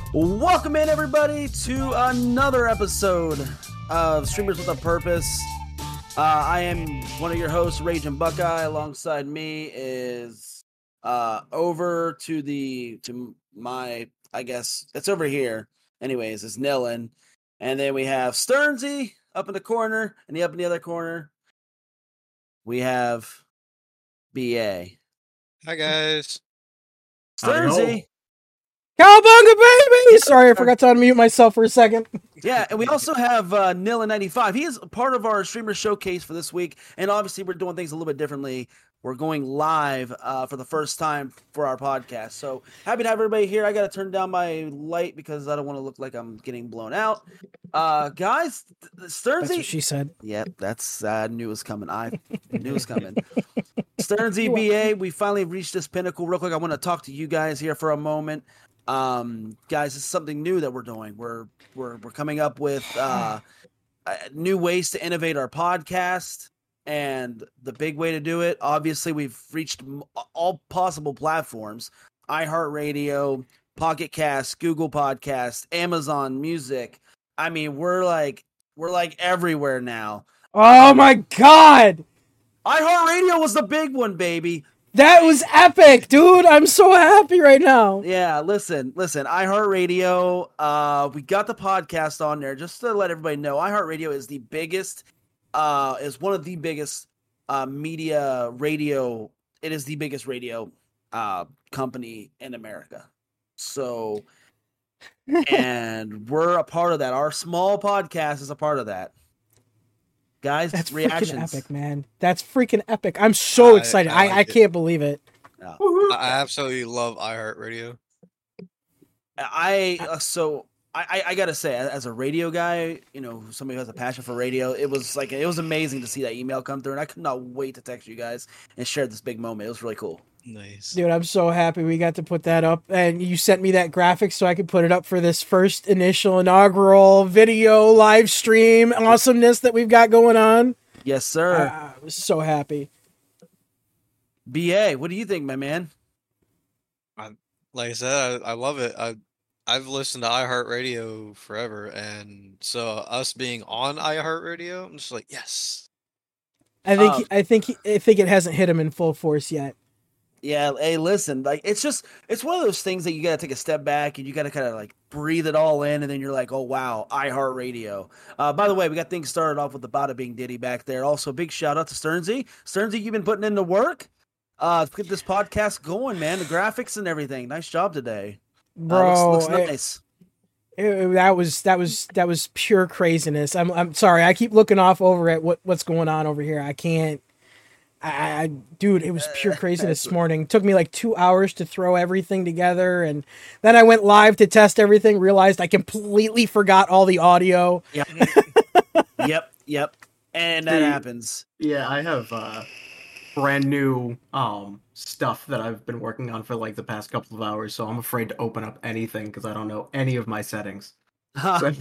Welcome in, everybody, to another episode of Streamers with a Purpose. I am one of your hosts, Raging Buckeye. Alongside me is over to my, I guess it's over here. Anyways, it's Nillen, and then we have Sternsy up in the corner, and up in the other corner we have BA. Hi guys. Sternsy. Cowabunga, baby! Sorry, I forgot to unmute myself for a second. Yeah, and we also have Nillen95. He is part of our streamer showcase for this week, and obviously we're doing things a little bit differently. We're going live for the first time for our podcast. So happy to have everybody here. I got to turn down my light because I don't want to look like I'm getting blown out. Guys, Sternsy. That's what she said. Yep, that's I knew it was coming. I knew it was coming. Sternsy BA, we finally reached this pinnacle. Real quick, I want to talk to you guys here for a moment. Guys, this is something new that we're doing. We're coming up with new ways to innovate our podcast, and the big way to do it, obviously, we've reached all possible platforms: iHeartRadio, Pocket Cast, Google Podcast, Amazon Music. I mean, we're like everywhere now. Oh my god! iHeartRadio was the big one, baby. That was epic, dude. I'm so happy right now. Yeah, listen. iHeartRadio, we got the podcast on there just to let everybody know. iHeartRadio is the biggest, is one of the biggest media radio. It is the biggest radio company in America. So, and we're a part of that. Our small podcast is a part of that. Guys, that's reactions. Freaking epic, man. That's freaking epic. I'm so excited. I can't believe it. Yeah. I absolutely love iHeartRadio. I gotta say, as a radio guy, somebody who has a passion for radio, it was amazing to see that email come through, and I could not wait to text you guys and share this big moment. It was really cool. Nice. Dude, I'm so happy we got to put that up, and you sent me that graphic so I could put it up for this first inaugural video live stream awesomeness that we've got going on. Yes, sir. I was so happy. BA, what do you think, my man? Like I said, I love it. I've listened to iHeartRadio forever, and so us being on iHeartRadio, I'm just like, yes. I think it hasn't hit him in full force yet. Yeah, hey, listen, it's one of those things that you gotta take a step back and you gotta kind of breathe it all in, and then you're like, oh wow, iHeartRadio. By the way, we got things started off with the Bada Bing Diddy back there. Also, big shout out to Sternsy. Sternsy, you've been putting in the work to get this podcast going, man. The graphics and everything. Nice job today, bro. Looks nice. That was pure craziness. I'm sorry. I keep looking off over at what's going on over here. I can't. Dude, it was pure craziness this morning. It took me like 2 hours to throw everything together, and then I went live to test everything. Realized I completely forgot all the audio. Yep. And that happens. Yeah, I have brand new stuff that I've been working on for like the past couple of hours, so I'm afraid to open up anything because I don't know any of my settings. Don't.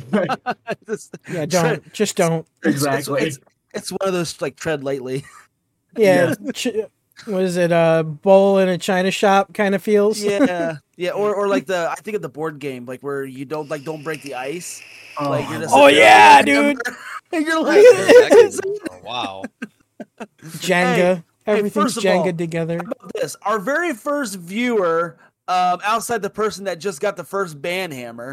Exactly. It's one of those tread lightly. Yeah. What is it? Bowl in a china shop kind of feels. Yeah. Or like I think of the board game, where you don't break the ice. You're just dude. And you're like, wow. Jenga. Everything's Jenga all, together. How about this? Our very first viewer, outside the person that just got the first ban hammer,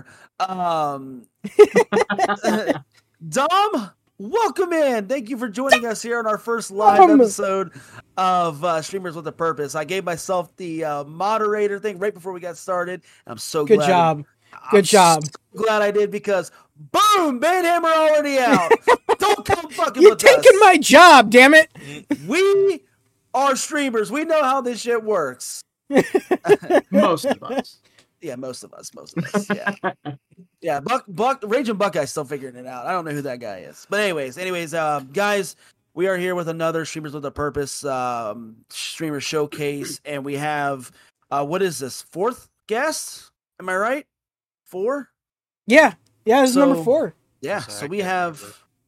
Dom. Welcome in. Thank you for joining us here on our first live episode of Streamers with a Purpose. I gave myself the moderator thing right before we got started. I'm so Good glad. job. Good job. So glad I did because, boom, Banhammer already out. Don't come fucking with us. You're taking my job, damn it. We are streamers. We know how this shit works. Most of us. Yeah, most of us. Yeah. Yeah, Buck, Raging Buckeye's still figuring it out. I don't know who that guy is. But anyways, guys, we are here with another Streamers with a Purpose streamer showcase, and we have, what is this, fourth guest? Am I right? 4? Yeah, this is number 4. Yeah, so we have,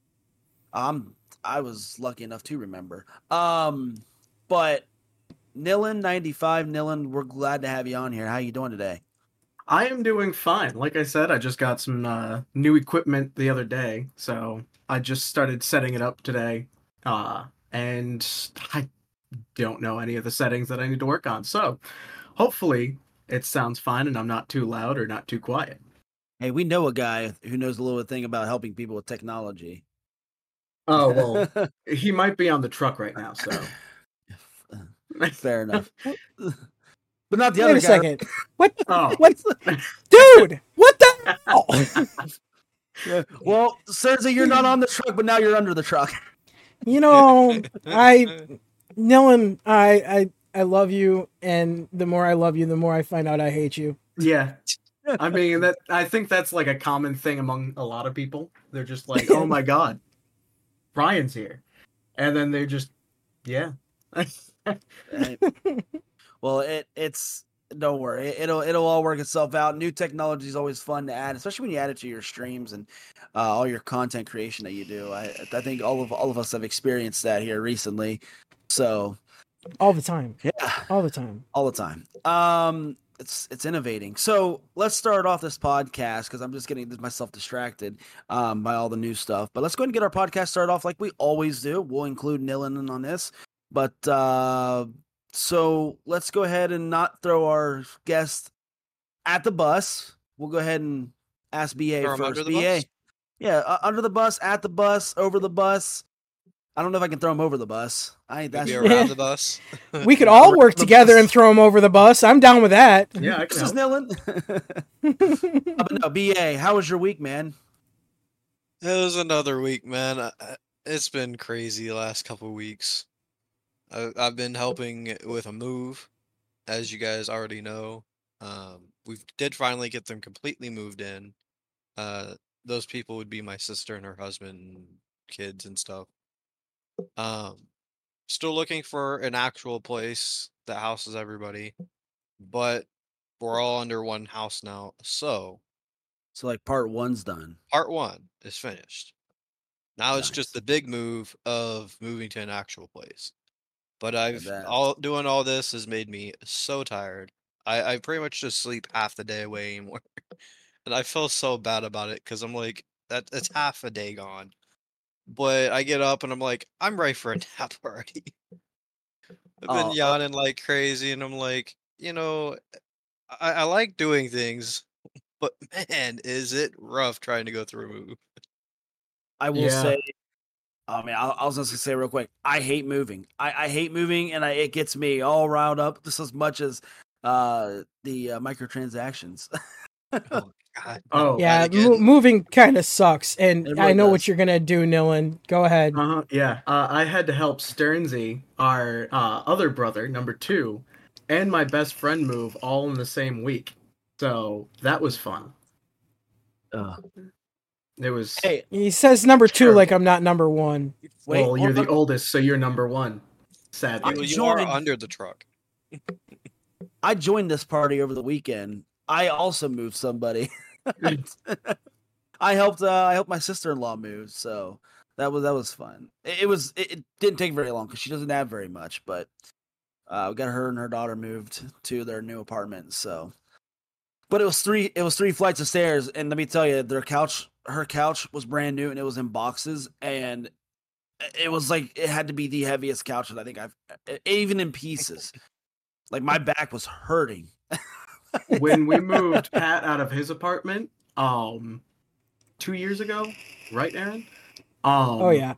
I was lucky enough to remember. But Nillen95, Nillen, we're glad to have you on here. How you doing today? I am doing fine. Like I said, I just got some new equipment the other day, so I just started setting it up today. And I don't know any of the settings that I need to work on. So hopefully it sounds fine and I'm not too loud or not too quiet. Hey, we know a guy who knows a little thing about helping people with technology. Oh, well, he might be on the truck right now, so. Fair enough. But not the Wait other a guy. second. What? Oh. What? Dude, what the hell? Well, Cersei, you're not on the truck, but now you're under the truck. You know, Nilin, I love you, and the more I love you, the more I find out I hate you. Yeah. I mean, I think that's like a common thing among a lot of people. They're just like, oh my God, Brian's here. And then they're just, yeah. Right. Well, it's don't worry, it'll all work itself out. New technology is always fun to add, especially when you add it to your streams and all your content creation that you do. I think all of us have experienced that here recently. So All the time. yeah, All the time. all the time. It's innovating. So let's start off this podcast because I'm just getting myself distracted by all the new stuff. But let's go ahead and get our podcast started off like we always do. We'll include Nilin on this, but so let's go ahead and not throw our guest at the bus. We'll go ahead and ask BA Throw him first. under the BA, bus? yeah, under the bus, at the bus, over the bus. I don't know if I can throw him over the bus. Maybe around the bus. We could all work together and throw him over the bus. I'm down with that. Yeah, I This can is help. Nilin. But no, BA, how was your week, man? It was another week, man. It's been crazy the last couple weeks. I've been helping with a move, as you guys already know. We did finally get them completely moved in. Those people would be my sister and her husband and kids and stuff. Still looking for an actual place that houses everybody, but we're all under one house now. So So like part one's done. part one is finished. Now it's Nice. just the big move of moving to an actual place. But bet. doing all this has made me so tired. I pretty much just sleep half the day away anymore. And I feel so bad about it because I'm like, that's half a day gone. But I get up and I'm like, I'm ready for a nap already. I've been Oh, yawning like crazy, and I'm like, I like doing things, but man, is it rough trying to go through a move. I will Yeah. say, I mean, I was just gonna say real quick, I hate moving. I hate moving, and it gets me all riled up just as much as the microtransactions. Oh God. Oh, Yeah, That again. moving kind of sucks, and It I really know does. what you're gonna do, Nilin. Go ahead. yeah. I had to help Sternsey, our other brother, number 2, and my best friend move all in the same week. So that was fun. It was. Hey, He says number 2 Sure. like I'm not number 1. wait, Well, you're hold the on. oldest, so you're number 1. Sadly. You are joined- under the truck. I joined this party over the weekend. I also moved somebody. I helped my sister-in-law move, so that was fun. It didn't take very long because she doesn't have very much, but we got her and her daughter moved to their new apartment. So, but it was three flights of stairs, and let me tell you, her couch was brand new and it was in boxes, and it was like it had to be the heaviest couch that I think even in pieces. Like my back was hurting. When we moved Pat out of his apartment, 2 years ago, right, Aaron? Oh yeah.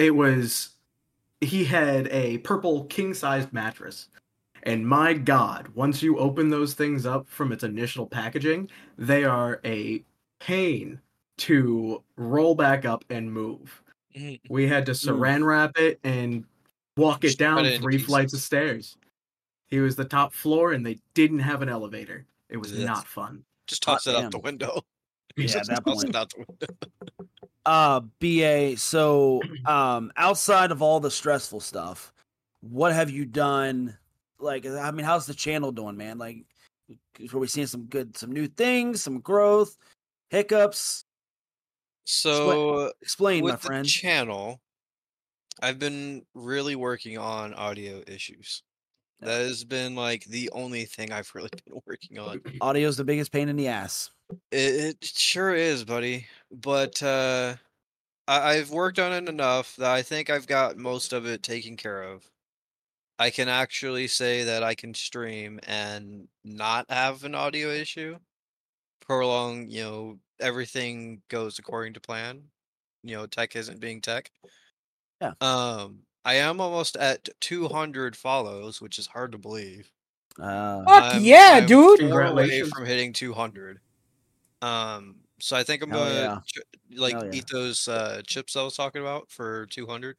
He had a purple king-sized mattress. And my God, once you open those things up from its initial packaging, they are a pain to roll back up and move. We had to saran wrap it and walk it Just cut down it into 3 flights of pieces. stairs. He was the top floor and they didn't have an elevator. It was Yes. not fun. Just toss it out damn. the window. Yeah, Just at that toss point. it out the window. BA, so outside of all the stressful stuff, what have you done? Like, I mean, how's the channel doing, man? Like, are we seeing some new things, some growth, hiccups? So Explain, my with the friend. channel, I've been really working on audio issues. That has been like the only thing I've really been working on. Audio's the biggest pain in the ass. It sure is, buddy. But I've worked on it enough that I think I've got most of it taken care of. I can actually say that I can stream and not have an audio issue. Prolong, everything goes according to plan. Tech isn't being tech. Yeah. I am almost at 200 follows, which is hard to believe. Fuck I'm yeah, dude! 4 away Congratulations. from hitting 200. So I think I'm Hell gonna yeah. Hell yeah. eat those chips I was talking about for 200.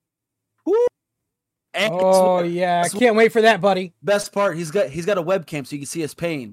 And Oh yeah, I can't wait for that, buddy. best part, he's got a webcam so you can see his pain.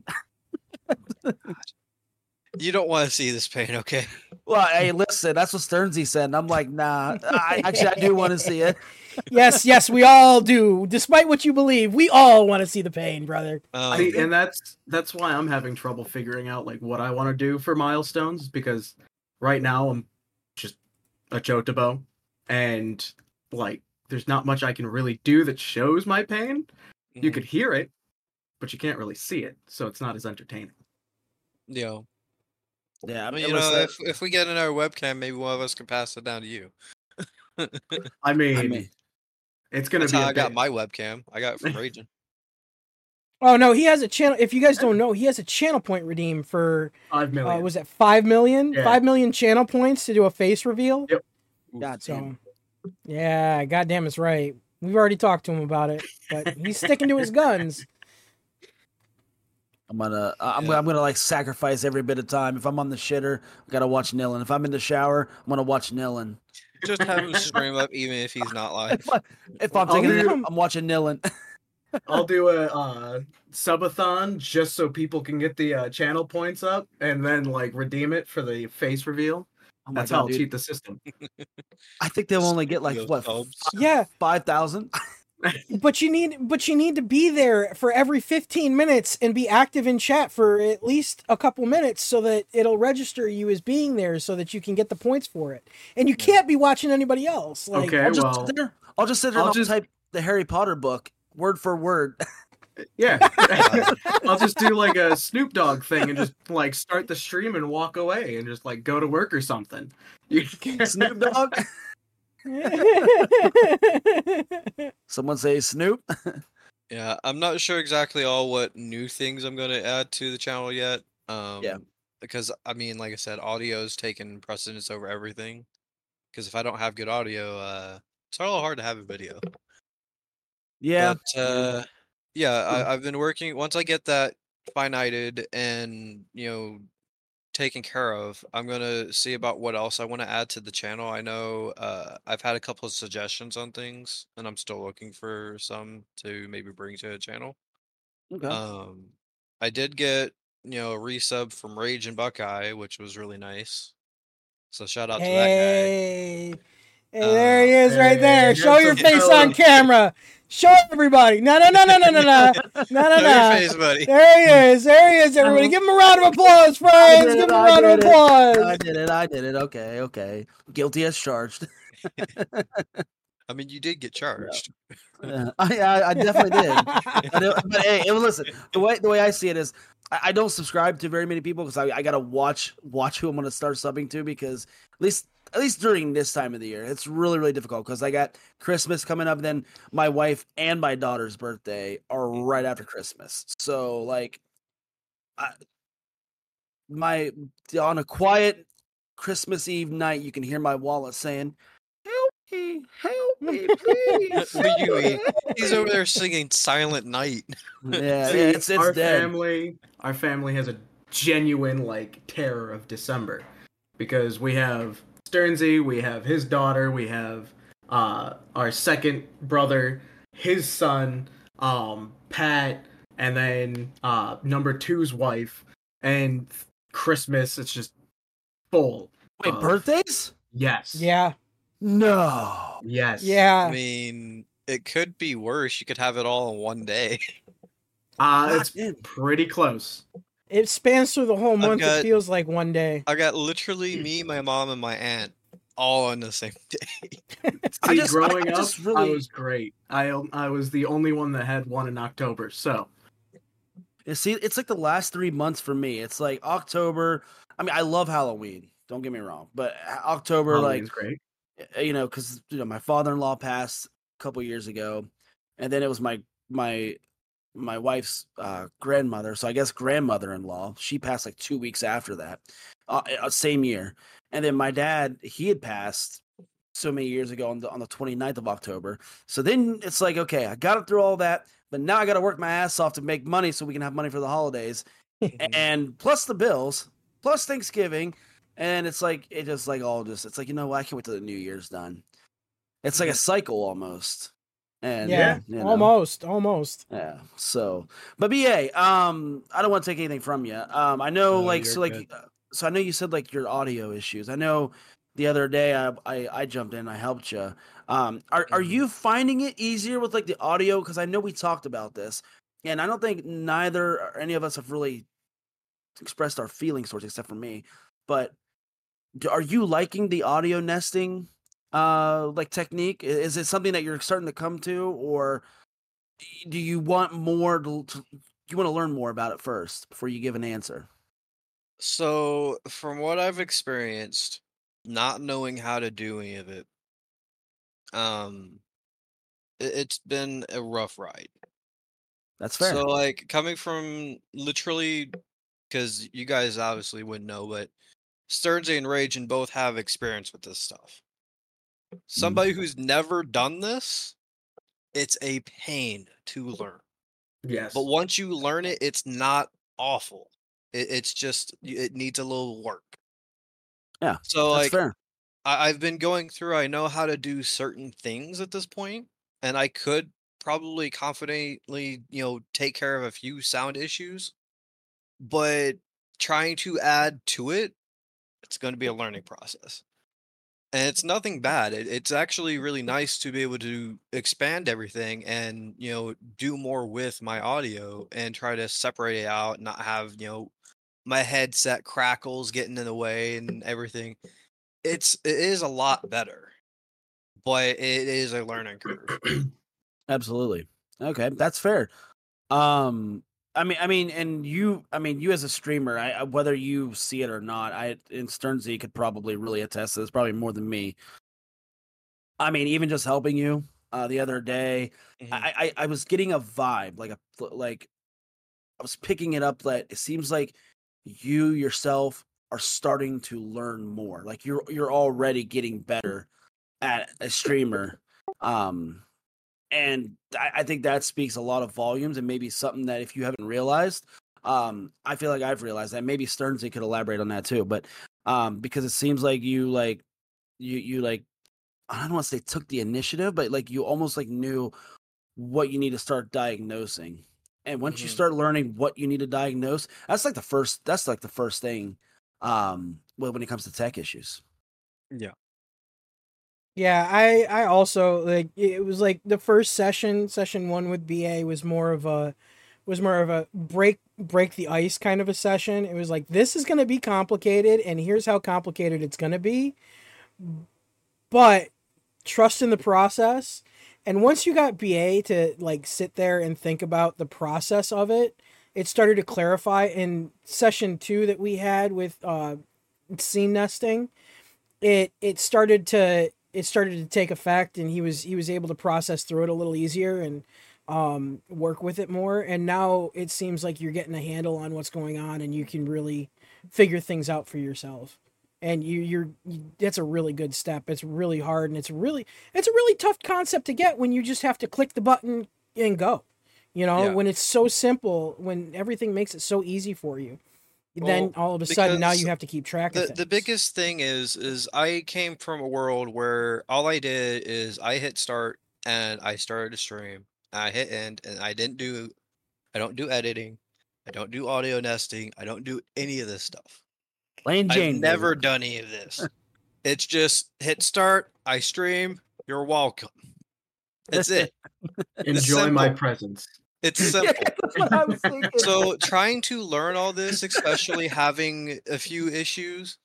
You don't want to see this pain, okay? Well, hey, listen, that's what Sternsy said, and I'm like, nah. I do want to see it. Yes, we all do. Despite what you believe, we all want to see the pain, brother. See, and that's why I'm having trouble figuring out like what I want to do for milestones, because right now I'm just a Chotobo, and like there's not much I can really do that shows my pain. You Mhm. could hear it, but you can't really see it, so it's not as entertaining. Yeah. Yeah, I Well, mean, listen, if we get in our webcam, maybe one of us can pass it down to you. I mean, I mean, it's gonna That's be how a I got bit- my webcam. I got it from Raging. Oh no, he has a channel. If you guys don't know, he has a channel point redeem for 5 million. was that 5 million? Yeah. 5 million channel points to do a face reveal. Yep. God damn. So, yeah, goddamn, it's right. We've already talked to him about it, but he's sticking to his guns. I'm gonna Yeah. like sacrifice every bit of time. If I'm on the shitter, I gotta watch Nilin. If I'm in the shower, I'm gonna watch Nilin. Just have him stream up, even if he's not live. If I'm I'll taking a do- nap, I'm watching Nilin. I'll do a subathon just so people can get the channel points up, and then like redeem it for the face reveal. Oh my That's how God, I'll dude. cheat the system. I think they'll only get like Speaking what of subs. Yeah, 5,000. but you need to be there for every 15 minutes and be active in chat for at least a couple minutes so that it'll register you as being there so that you can get the points for it. And you can't be watching anybody else. Like, Okay, I'll just well, sit there. I'll just sit there and I'll I'll just- type the Harry Potter book word for word. yeah. I'll just do like a Snoop Dogg thing and just like start the stream and walk away and just like go to work or something. Snoop Dogg. Someone say Snoop. Yeah, I'm not sure exactly all what new things I'm going to add to the channel yet. Because I mean, like I said, audio's taken precedence over everything. Because if I don't have good audio, it's a little hard to have a video. Yeah. But I've been working. Once I get that finited and taken care of, I'm gonna see about what else I want to add to the channel. I know I've had a couple of suggestions on things, and I'm still looking for some to maybe bring to the channel. Okay. I did get a resub from Rage and Buckeye, which was really nice. So shout out to that Hey, there he is, right Hey, there. that's Show your a face fella. on camera. Show everybody. No. guy. Show your face, buddy. There he is, everybody. Give him a round of applause, friends. Give him a round of applause. I did it. Okay. Guilty as charged. I mean, you did get charged. I definitely did. But hey, listen. The way I see it is, I don't subscribe to very many people because I gotta watch who I'm gonna start subbing to, because at least during this time of the year, it's really, really difficult because I got Christmas coming up. Then my wife and my daughter's birthday are right after Christmas. So like, on a quiet Christmas Eve night, you can hear my wallet saying, help me, please. What do you mean? He's over there singing Silent Night. Yeah, See, it's our dead. family has a genuine like terror of December, because we have Sternsy, we have his daughter, we have our second brother, his son, Pat, and then number two's wife, and Christmas. It's just full. Wait, of- birthdays? Yes. Yeah. No. Yes. I Yeah. mean, it could be worse. You could have it all in one day. It's damn. pretty close. It spans through the whole month. got- It feels like one day. I got literally me, my mom, and my aunt all on the same day. See, I growing up, just really- I was great. I was the only one that had one in October. So See, it's like the last 3 months for me. It's like October. I mean, I love Halloween. Don't get me wrong, but October, Halloween's great. because my father-in-law passed a couple years ago, and then it was my wife's grandmother. So I guess grandmother-in-law. She passed like 2 weeks after that, same year. And then my dad, he had passed so many years ago on the 29th of October. So then it's like, okay, I got it through all that, but now I got to work my ass off to make money so we can have money for the holidays, and plus the bills, plus Thanksgiving, and it's like it's like I can't wait till the New Year's done. It's like a cycle almost. And Yeah, almost. yeah. So, but BA, I don't want to take anything from you. I know, No, you're so good. I know you said like your audio issues. I know the other day I jumped in, I helped you. Are you finding it easier with like the audio? Because I know we talked about this, and I don't think neither or any of us have really expressed our feelings towards it, except for me. But are you liking the audio nesting like technique? Is it something that you're starting to come to, or do you want more do you want to learn more about it first before you give an answer? So, from what I've experienced, not knowing how to do any of it, um, it's been a rough ride. That's fair. So, like, coming from literally, because you guys obviously wouldn't know, but Stearns and Rage and both have experience with this stuff. Somebody who's never done this, it's a pain to learn. Yes. But once you learn it, it's not awful. It's just it needs a little work. Yeah, So that's like fair. I've been going through. I know how to do certain things at this point, and I could probably confidently, take care of a few sound issues. But trying to add to it, it's going to be a learning process. And it's nothing bad. It's actually really nice to be able to expand everything and, do more with my audio and try to separate it out, not have, my headset crackles getting in the way and everything. It is a lot better, but it is a learning curve. Absolutely. Okay, that's fair. And you as a streamer, whether you see it or not, and Sternsy could probably really attest to this, probably more than me. I mean, even just helping you the other day, I was getting a vibe, like I was picking it up that it seems like you yourself are starting to learn more. Like you're already getting better at a streamer. And I think that speaks a lot of volumes, and maybe something that if you haven't realized, I feel like I've realized that. Maybe Sternsy could elaborate on that too. But because it seems like you I don't want to say took the initiative, but like you almost like knew what you need to start diagnosing. And once you start learning what you need to diagnose, that's like the first thing when it comes to tech issues. Yeah. Yeah, I also like it was like the first session 1 with BA was more of a break the ice kind of a session. It was like, this is going to be complicated and here's how complicated it's going to be. But trust in the process. And once you got BA to like sit there and think about the process of it, it started to clarify. In session 2 that we had with scene nesting, it started to take effect, and he was able to process through it a little easier and work with it more. And now it seems like you're getting a handle on what's going on, and you can really figure things out for yourself. And that's a really good step. It's really hard, and it's a really tough concept to get when you just have to click the button and go. When it's so simple, when everything makes it so easy for you. Then all of a sudden now you have to keep track of things. The biggest thing is I came from a world where all I did is I hit start and I started to stream. I hit end and I don't do editing. I don't do audio nesting. I don't do any of this stuff. Plain Jane. I've never done any of this. It's just hit start, I stream, you're welcome. That's it. Enjoy my presence. It's simple. That's what I was thinking. So trying to learn all this, especially having a few issues,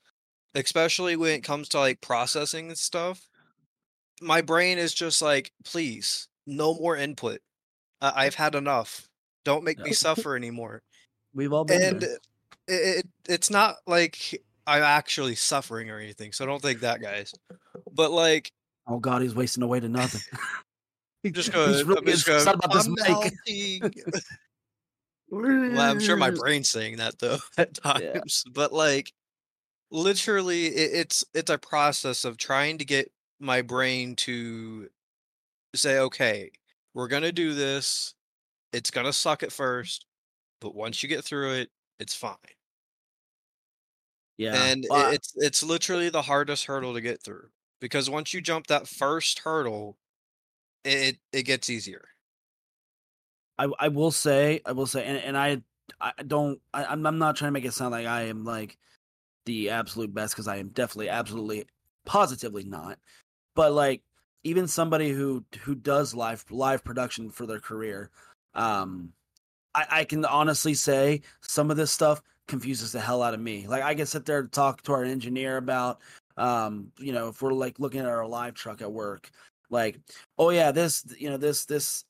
especially when it comes to like processing and stuff. My brain is just like, please, no more input. I've had enough. Don't make Yeah. me suffer anymore. We've all been And there. it's not like I'm actually suffering or anything, so don't think that, guys. But like, Oh God, he's wasting away to nothing. I'm just He's gonna, really I'm getting just gonna, stressed out about this I'm mic. melting. Well, I'm sure my brain's saying that though at Yeah. times, but like, literally, it's a process of trying to get my brain to say, okay, we're gonna do this. It's gonna suck at first, but once you get through it, it's fine. Yeah. And Well, it's literally the hardest hurdle to get through because once you jump that first hurdle, it gets easier. I will say, and I don't, I'm not trying to make it sound like I am like the absolute best because I am definitely, absolutely, positively not. But like even somebody who does live production for their career, um, I can honestly say some of this stuff confuses the hell out of me. Like I can sit there and talk to our engineer about, if we're like looking at our live truck at work, like, oh yeah, this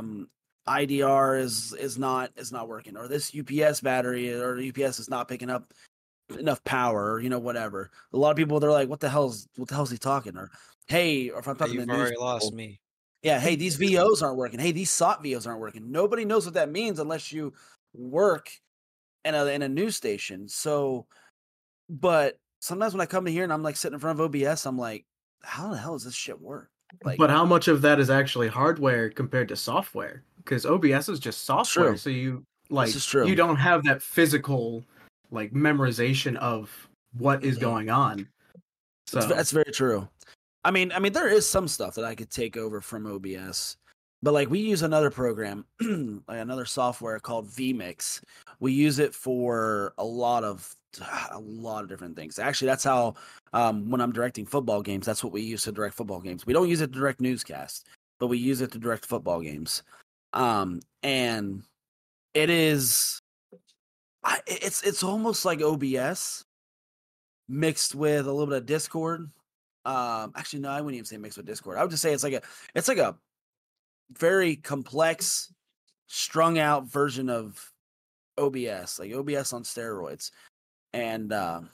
IDR is not working, or this UPS battery or UPS is not picking up enough power, or whatever. A lot of people they're like, what the hell's he talking? Or hey, or if I'm talking to You've news already lost people, me. yeah, hey, these VOs aren't working. Hey, these SOT VOs aren't working. Nobody knows what that means unless you work in a news station. So, but sometimes when I come to here and I'm like sitting in front of OBS, I'm like, how the hell does this shit work? Like, But how much of that is actually hardware compared to software? Because OBS is just software, true. so you This is true. you don't have that physical like memorization of what is going on. So That's very true. I mean, there is some stuff that I could take over from OBS, but like we use another program, like another software called vMix. We use it for a lot of different things. Actually, that's how when I'm directing football games, that's what we use to direct football games. We don't use it to direct newscasts, but we use it to direct football games. And it is, it's almost like OBS mixed with a little bit of Discord. Actually, no, I wouldn't even say mixed with Discord. I would just say it's like a very complex, strung out version of OBS, like OBS on steroids. And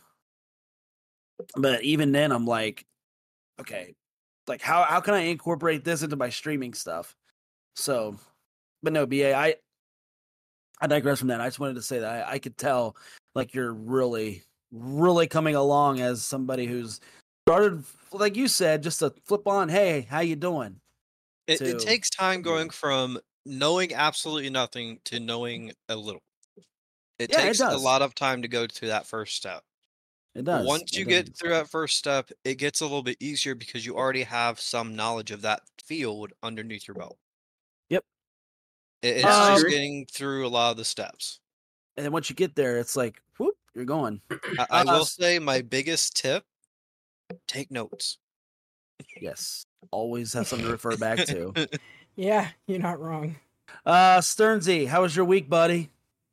but even then, I'm like, okay, like how can I incorporate this into my streaming stuff? So, but no, BA, I digress from that. I just wanted to say that I could tell like you're really, really coming along as somebody who's started, like you said, just to flip on, hey, how you doing? It takes time going from knowing absolutely nothing to knowing a little. It Yeah, it takes a does. lot of time to go to that first step. It does. Once you get through that first step, it gets a little bit easier because you already have some knowledge of that field underneath your belt. Yep. It's just getting through a lot of the steps. And then once you get there, it's like, whoop, you're going. I will say my biggest tip, take notes. Yes. Always have something to refer back to. Yeah, you're not wrong. Sternsy, how was your week, buddy?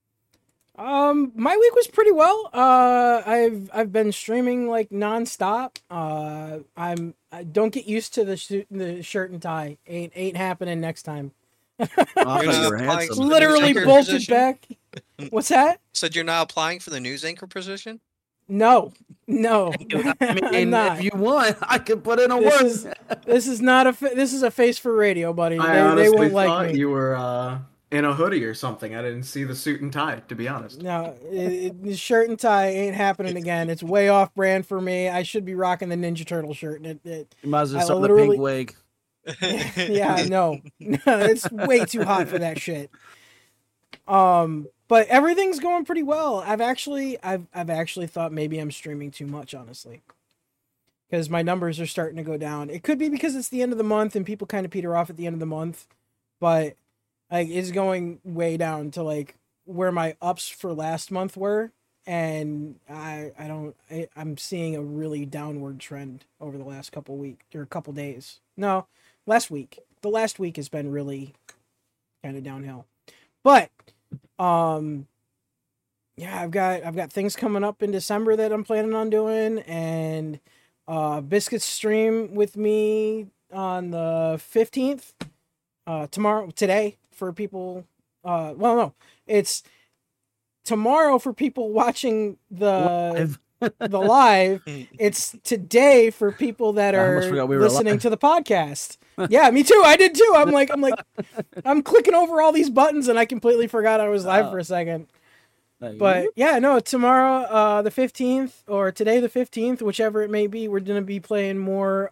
My week was pretty well. I've been streaming like nonstop. I don't get used to the shirt and tie. Ain't happening next time. Literally bolted back. What's that? Said you're not applying for the news anchor position? No. I mean, if you want, I could put in a this word. This is not this is a face for radio, buddy. I honestly won't thought like me. you were in a hoodie or something. I didn't see the suit and tie, to be honest. No, the shirt and tie ain't happening again. It's way off brand for me. I should be rocking the Ninja Turtle shirt. You might as well start with a pink wig. Yeah, no, it's way too hot for that shit. But everything's going pretty well. I've actually thought maybe I'm streaming too much, honestly, because my numbers are starting to go down. It could be because it's the end of the month and people kind of peter off at the end of the month, but like it's going way down to like where my ups for last month were, and I'm seeing a really downward trend over the last couple weeks or couple days. No, last week. The last week has been really kind of downhill. But yeah, I've got things coming up in December that I'm planning on doing, and Biscuits stream with me on the 15th, today for people. Well, no, it's tomorrow for people watching the live. It's today for people that I almost are forgot we were listening live. to the podcast. Yeah, me too. I did too. I'm clicking over all these buttons and I completely forgot I was live for a second. But yeah, no, tomorrow, the 15th, or today, the 15th, whichever it may be, we're going to be playing more,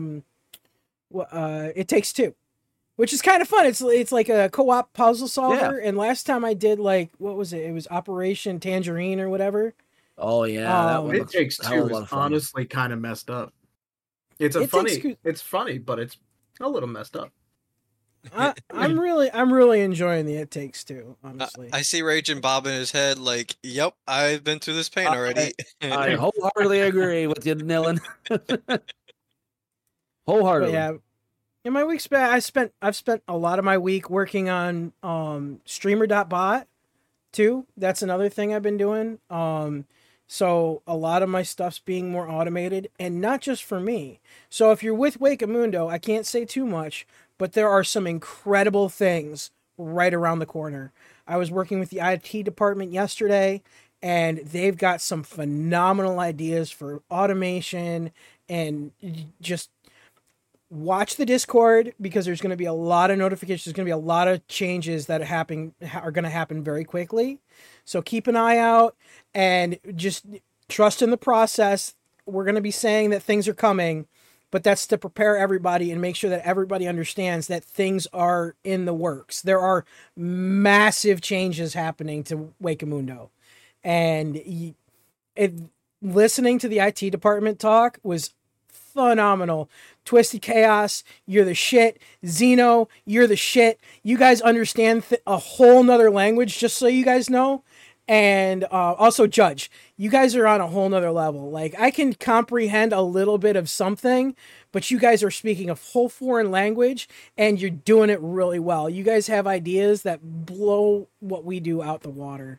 It Takes Two, which is kind of fun. It's like a co-op puzzle solver. And last time I did, like, what was it? It was Operation Tangerine or whatever. Oh yeah, that one It looks Takes a hell of Two a lot is of fun. honestly kind of messed up. It's it's funny, but it's a little messed up. I'm really enjoying the It Takes Two, honestly. I see Raging Bob in his head, like, yep, I've been through this pain already. I wholeheartedly agree with you, Nilin. Wholeheartedly. But yeah, in my week's back, I've spent a lot of my week working on Streamer.bot too. That's another thing I've been doing. So a lot of my stuff's being more automated, and not just for me. So if you're with Wakeamundo, I can't say too much, but there are some incredible things right around the corner. I was working with the IT department yesterday, and they've got some phenomenal ideas for automation, and just watch the Discord, because there's going to be a lot of notifications. There's going to be a lot of changes that are going to happen very quickly. So keep an eye out and just trust in the process. We're going to be saying that things are coming, but that's to prepare everybody and make sure that everybody understands that things are in the works. There are massive changes happening to Wakeamundo, and listening to the IT department talk was phenomenal. Twisted Chaos, you're the shit. Xeno, you're the shit. You guys understand a whole nother language, just so you guys know. And also Judge, you guys are on a whole nother level. Like, I can comprehend a little bit of something, but you guys are speaking a whole foreign language, and you're doing it really well. You guys have ideas that blow what we do out the water.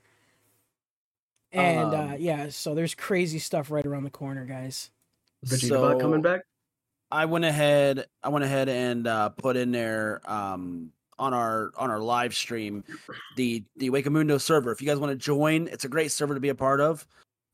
And yeah, so there's crazy stuff right around the corner, guys. Vegeta coming back? I went ahead and put in there on our live stream the Wakeamundo server. If you guys want to join, it's a great server to be a part of.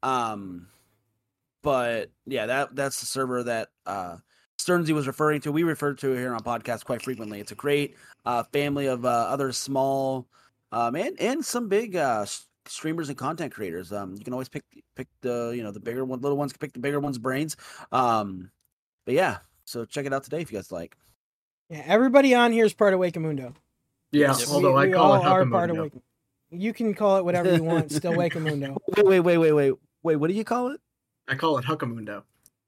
But yeah, that's the server that Sternsy was referring to. We refer to it here on podcast quite frequently. It's a great family of other small and some big streamers and content creators. You can always pick the bigger one, little ones can pick the bigger ones' brains. But yeah, so check it out today if you guys like. Yeah, everybody on here is part of Wakeamundo. Yeah, although I call it are part of Huckamundo. You can call it whatever you want. Still Wakeamundo. Wait, what do you call it? I call it Huckamundo.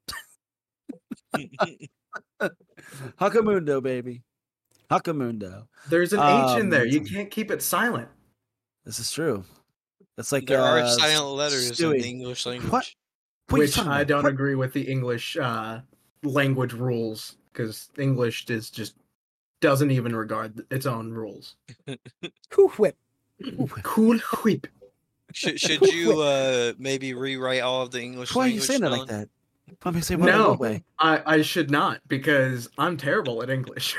Huckamundo, baby. Huckamundo. There's an H in there. You can't keep it silent. This is true. It's like there are silent letters in the English language. What Which I don't agree with the English language rules, because English just doesn't even regard its own rules. Cool whip. Cool whip. Should you maybe rewrite all of the English Why are language? you saying it like that? No, way? I should not, because I'm terrible at English.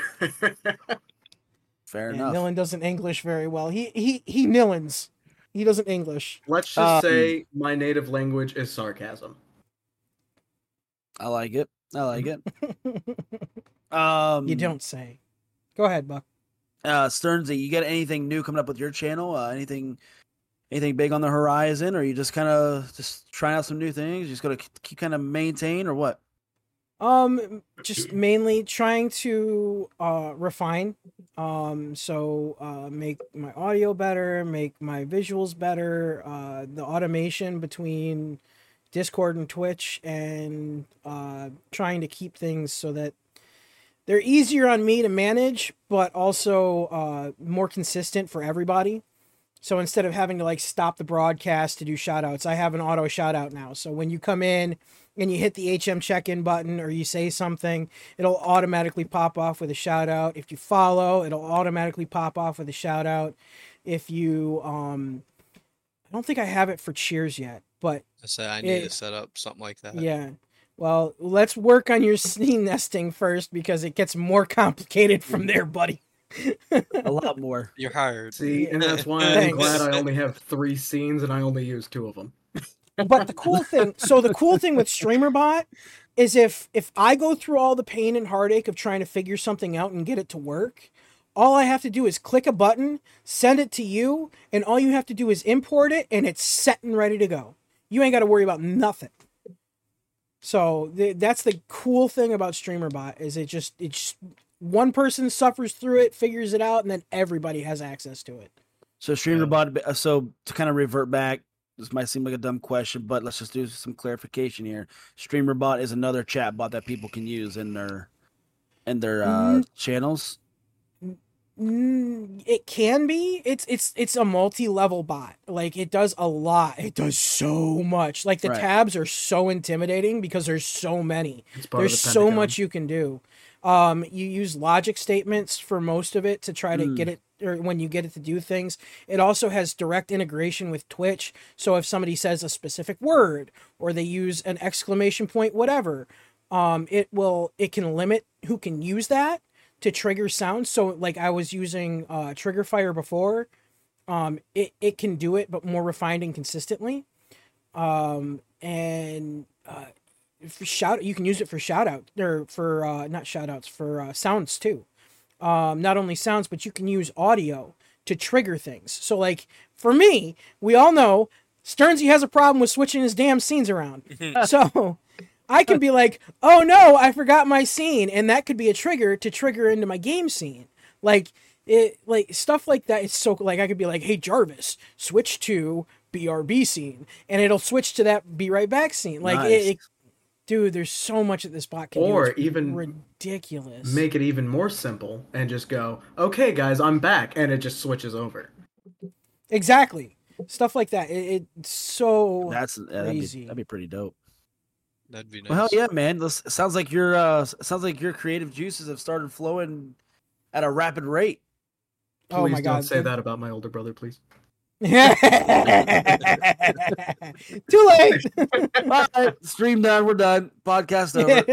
Fair enough. Nilin doesn't English very well. He Nilins. He doesn't English. Let's just say my native language is sarcasm. I like it. You don't say. Go ahead, Buck. Sternsy, you got anything new coming up with your channel? Anything big on the horizon, or are you just kind of just trying out some new things? You just gonna keep kind of maintain, or what? Just mainly trying to refine. So make my audio better, make my visuals better, the automation between Discord and Twitch, and trying to keep things so that they're easier on me to manage, but also more consistent for everybody. So instead of having to like stop the broadcast to do shout outs, I have an auto shout out now. So when you come in and you hit the HM check-in button or you say something, it'll automatically pop off with a shout out. If you follow, it'll automatically pop off with a shout out. If you I don't think I have it for Cheers yet, but I say I need to set up something like that. yeah. Well, let's work on your scene nesting first because it gets more complicated from there, buddy. A lot more. You're hired. See, and that's why I'm Thanks. glad I only have 3 scenes and I only use 2 of them. But the cool thing with StreamerBot is if I go through all the pain and heartache of trying to figure something out and get it to work, all I have to do is click a button, send it to you, and all you have to do is import it, and it's set and ready to go. You ain't got to worry about nothing. So that's the cool thing about StreamerBot is it's one person suffers through it, figures it out, and then everybody has access to it. So StreamerBot. So to kind of revert back, this might seem like a dumb question, but let's just do some clarification here. StreamerBot is another chat bot that people can use in their channels. It can be. It's a multi-level bot. Like it does a lot. It does so much. Like the tabs are so intimidating because there's so many. There's so much you can do. You use logic statements for most of it to try to get it, or when you get it to do things. It also has direct integration with Twitch. So if somebody says a specific word or they use an exclamation point, whatever, it can limit who can use that to trigger sounds. So like I was using Trigger Fire before, it can do it, but more refined and consistently. For you can use it for shout out or for not shout outs, for sounds too. Not only sounds, but you can use audio to trigger things. So like for me, we all know Sternsy has a problem with switching his damn scenes around. So I can be like, oh no, I forgot my scene, and that could be a trigger to trigger into my game scene. Like stuff like that is so like I could be like, hey Jarvis, switch to BRB scene, and it'll switch to that Be Right Back scene. Like nice. Dude, there's so much that this bot can do. Or it's even ridiculous. Make it even more simple and just go, okay guys, I'm back, and it just switches over. Exactly. Stuff like that. It's so crazy. That'd be pretty dope. That'd be nice. Well, hell yeah, man. This sounds like your creative juices have started flowing at a rapid rate. Please oh my God. Don't say that about my older brother, please. Too late. All right, stream done. We're done. Podcast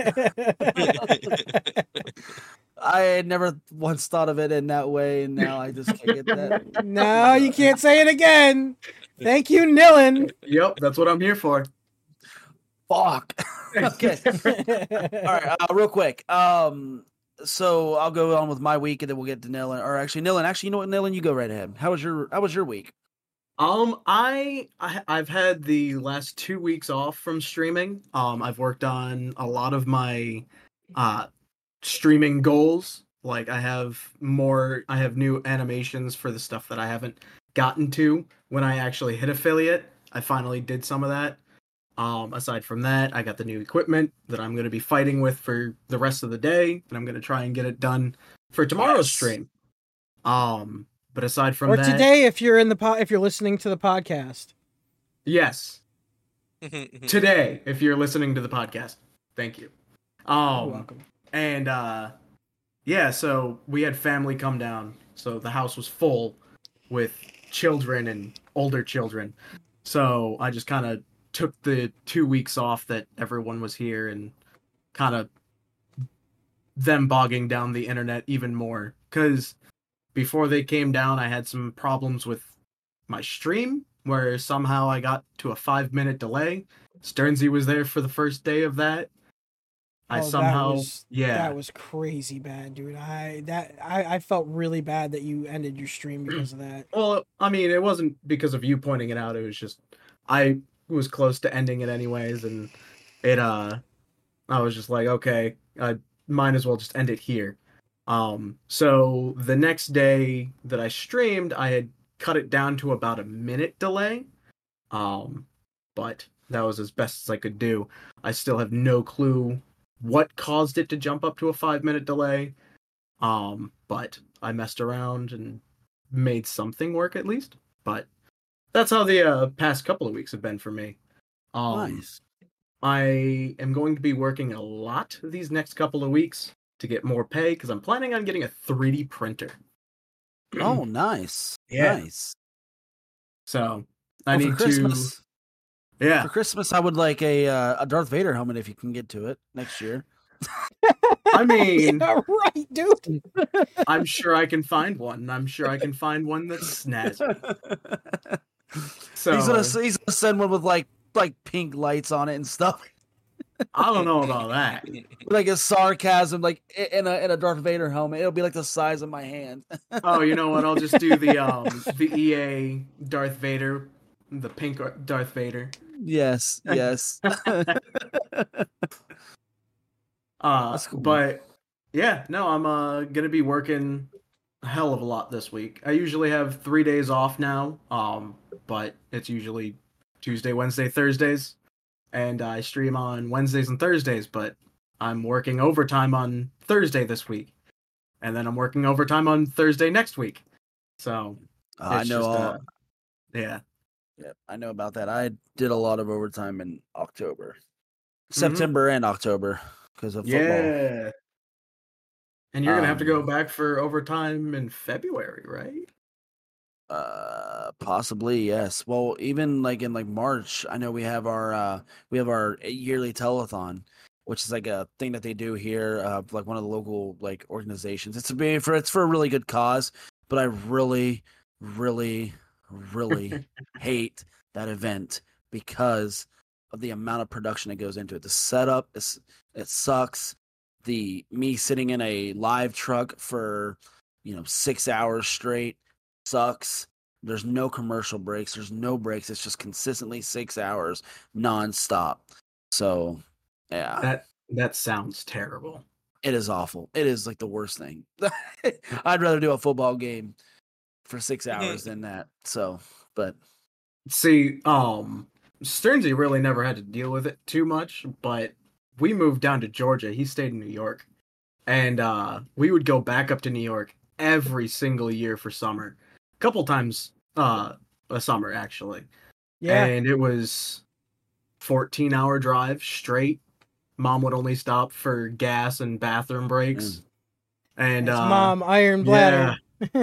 over. I had never once thought of it in that way, and now I just can't get that. No, you can't say it again. Thank you, Nilin. Yep, that's what I'm here for. Fuck. Okay. All right. Real quick. So I'll go on with my week, and then we'll get to Nilin. Or actually, Nilin. You know what, Nilin? You go right ahead. How was your week? I've had the last 2 weeks off from streaming. I've worked on a lot of my streaming goals. Like I have new animations for the stuff that I haven't gotten to when I actually hit affiliate. I finally did some of that. Aside from that, I got the new equipment that I'm going to be fighting with for the rest of the day, and I'm going to try and get it done for tomorrow's stream. But aside from that, today, if you're if you're listening to the podcast, yes, today, if you're listening to the podcast, thank you. You're welcome. And yeah, so we had family come down, so the house was full with children and older children. So I just kind of took the 2 weeks off that everyone was here and kind of them bogging down the internet even more, because before they came down, I had some problems with my stream, where somehow I got to a 5-minute delay. Sternsy was there for the first day of that. That was crazy bad, dude. I felt really bad that you ended your stream because of that. Well, I mean, it wasn't because of you pointing it out. It was just I was close to ending it anyways, and I was just like, okay, I might as well just end it here. So the next day that I streamed, I had cut it down to about a minute delay. But that was as best as I could do. I still have no clue what caused it to jump up to a 5-minute delay. But I messed around and made something work at least. But that's how the past couple of weeks have been for me. Nice. I am going to be working a lot these next couple of weeks to get more pay, because I'm planning on getting a 3D printer. Oh, nice. Yeah. Nice. So I Well, need to. Yeah, For Christmas, I would like a Darth Vader helmet if you can get to it next year. I mean, Yeah, right, dude. I'm sure I can find one. I'm sure I can find one that's snazzy. So He's gonna send one with like pink lights on it and stuff. I don't know about that. Like a sarcasm, like in a Darth Vader helmet. It'll be like the size of my hand. Oh, you know what? I'll just do the EA Darth Vader, the pink Darth Vader. Yes, yes. That's cool. But yeah, no, I'm gonna be working a hell of a lot this week. I usually have 3 days off now, but it's usually Tuesday, Wednesday, Thursdays, and I stream on Wednesdays and Thursdays. But I'm working overtime on Thursday this week, and then I'm working overtime on Thursday next week. So I it's know just, all. yeah. Yeah, I know about that. I did a lot of overtime in October, Mhm. September, and October because of football. Yeah. And you're gonna have to go back for overtime in February, right? Possibly yes. Well, even like in like March, I know we have our yearly telethon, which is like a thing that they do here, like one of the local like organizations. It's for a really good cause, but I really, really, really hate that event because of the amount of production that goes into it. The setup it sucks. Me sitting in a live truck for 6 hours straight sucks. There's no commercial breaks. There's no breaks. It's just consistently 6 hours nonstop. So, yeah, That sounds terrible. it is awful. It is like the worst thing. I'd rather do a football game for 6 hours than that. So, but See, Sternsey really never had to deal with it too much, but we moved down to Georgia. He stayed in New York. And we would go back up to New York every single year for summer. A couple times a summer actually. Yeah. And it was 14-hour drive straight. Mom would only stop for gas and bathroom breaks. And That's Mom, iron bladder.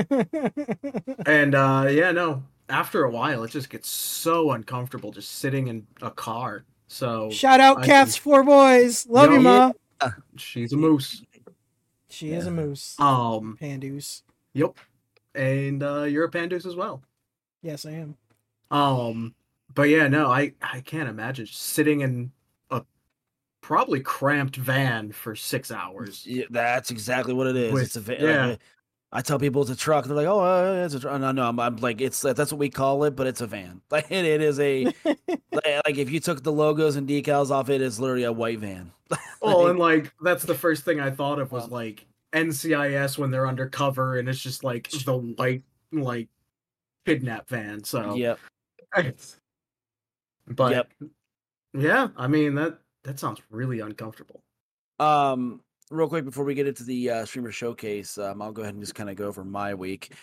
And yeah, no. After a while, it just gets so uncomfortable just sitting in a car. So shout out Cats 4 Boys. Love you, Ma. She's a moose. She is a moose. Pandoose. Yep. And you're a Pandoose as well. Yes, I am. But yeah, no, I can't imagine sitting in a probably cramped van for 6 hours. Yeah, that's exactly what it is. It's a van. Yeah. Like, I tell people it's a truck. They're like, "Oh, it's a truck." No, I'm like, that's what we call it, but it's a van. Like it is a like if you took the logos and decals off, it is literally a white van. Oh, and like that's the first thing I thought of was like NCIS when they're undercover, and it's just like the white like kidnap van. So yep. But yep. Yeah, I mean that sounds really uncomfortable. Real quick before we get into the streamer showcase, I'll go ahead and just kind of go over my week.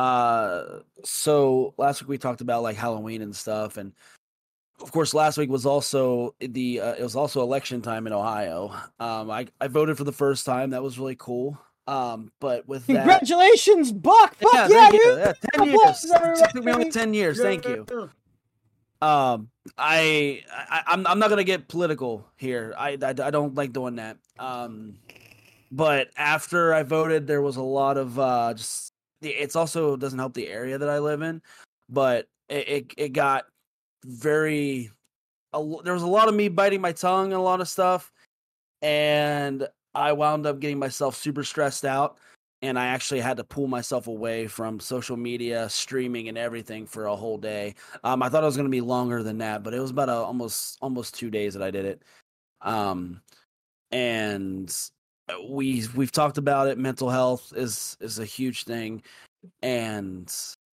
So last week we talked about like Halloween and stuff, and of course last week was also it was also election time in Ohio. I voted for the first time. That was really cool. But with that, congratulations, Buck! Fuck yeah, thank you. dude! Yeah, 10 years. It took me only 10 years. Thank you. I'm not gonna get political here. I don't like doing that. But after I voted, there was a lot of just. It's also doesn't help the area that I live in, but it got very. There was a lot of me biting my tongue and a lot of stuff, and I wound up getting myself super stressed out, and I actually had to pull myself away from social media, streaming, and everything for a whole day. I thought it was going to be longer than that, but it was about almost 2 days that I did it. And we've talked about it. Mental health is a huge thing, and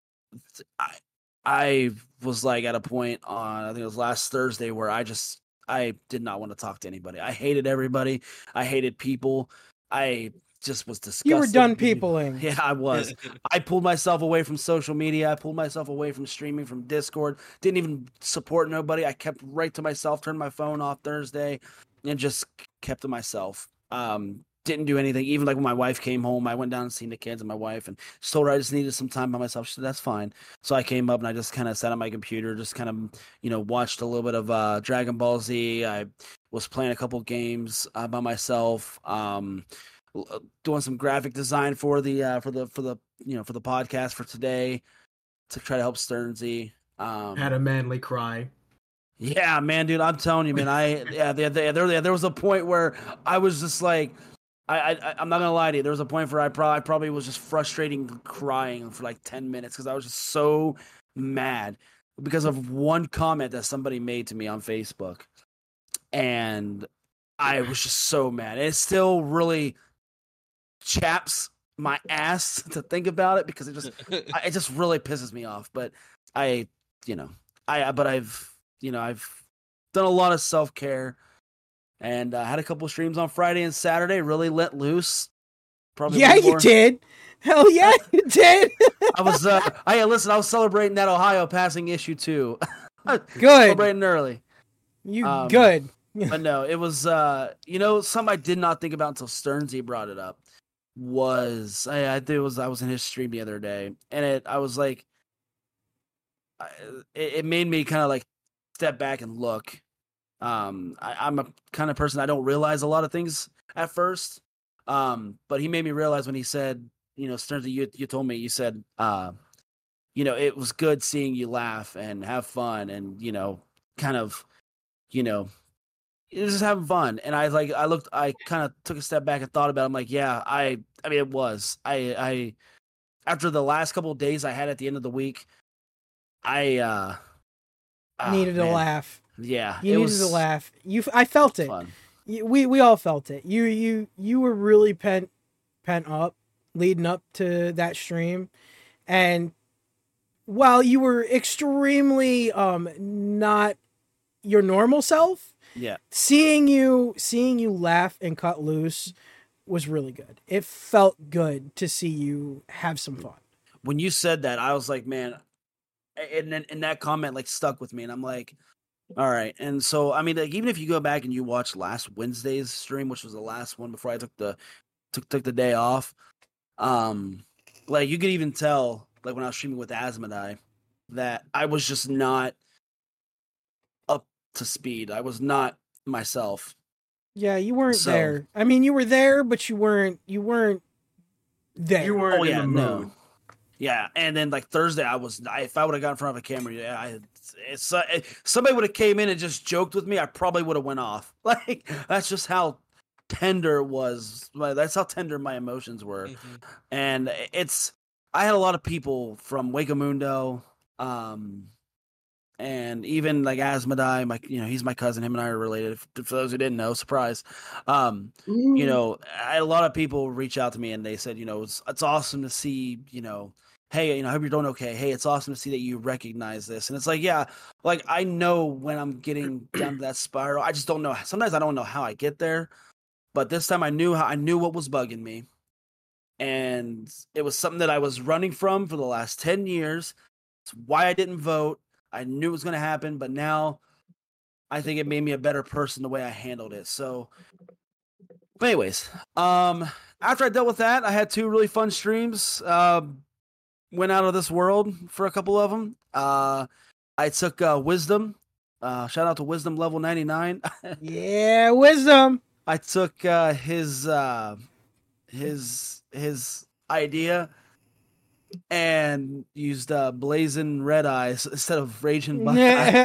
I was like at a point on I think it was last Thursday where I did not want to talk to anybody. I hated everybody. I hated people. I just was disgusted. You were done peopling. Yeah, I was. I pulled myself away from social media. I pulled myself away from streaming, from Discord. Didn't even support nobody. I kept right to myself, turned my phone off Thursday, and just kept to myself. didn't do anything. Even like when my wife came home, I went down and seen the kids and my wife, and just told her I just needed some time by myself. She said that's fine. So I came up and I just kind of sat on my computer, just kind of watched a little bit of Dragon Ball Z. I was playing a couple games by myself, doing some graphic design for the podcast for today to try to help Sternsy. Had a manly cry. Yeah, man, dude, I'm telling you, man. There was a point where I was just like, I'm not gonna lie to you. There was a point where I probably was just frustrating, crying for like 10 minutes because I was just so mad because of one comment that somebody made to me on Facebook, and I was just so mad. It still really chaps my ass to think about it because it just really pisses me off. But I've done a lot of self-care and had a couple streams on Friday and Saturday, really let loose. Probably you did. Hell yeah, you did. I was celebrating that Ohio passing issue 2. Good. Celebrating early. Good. But no, it was, something I did not think about until Sternsy brought it up was, I was in his stream the other day and I was like, it made me kind of like step back and look. I'm a kind of person I don't realize a lot of things at first. But he made me realize when he said, Sternsy, you told me, you said, it was good seeing you laugh and have fun and, kind of, just having fun. And I kind of took a step back and thought about it. I'm like, yeah, I mean, it was, I after the last couple of days I had at the end of the week, I needed to laugh. Yeah, you needed to laugh. I felt it. Fun. We all felt it. You were really pent up leading up to that stream, and while you were extremely not your normal self, yeah, seeing you laugh and cut loose was really good. It felt good to see you have some fun. When you said that, I was like, man. And that comment like stuck with me, and I'm like, all right. And so I mean, like, even if you go back and you watch last Wednesday's stream, which was the last one before I took the day off, like you could even tell, like when I was streaming with Asmodai, that I was just not up to speed. I was not myself. Yeah, you weren't there. I mean, you were there, but you weren't there. You weren't in the mood. No. Yeah, and then like Thursday, if I would have got in front of a camera, somebody would have came in and just joked with me, I probably would have went off. Like that's just how tender it was. That's how tender my emotions were, and I had a lot of people from Wakamundo, and even like Asmodai, he's my cousin. Him and I are related. For those who didn't know, surprise. I had a lot of people reach out to me and they said, it's awesome to see, hey, I hope you're doing okay. Hey, it's awesome to see that you recognize this. And it's like, yeah, like I know when I'm getting down to that spiral. I just don't know. Sometimes I don't know how I get there. But this time I knew what was bugging me. And it was something that I was running from for the last 10 years. It's why I didn't vote. I knew it was going to happen, but now I think it made me a better person the way I handled it. So, but anyways, after I dealt with that, I had 2 really fun streams. Went out of this world for a couple of them. I took Wisdom. Shout out to Wisdom level 99. Yeah, Wisdom. I took his idea and used Blazing Red Eyes instead of Raging Buckeye.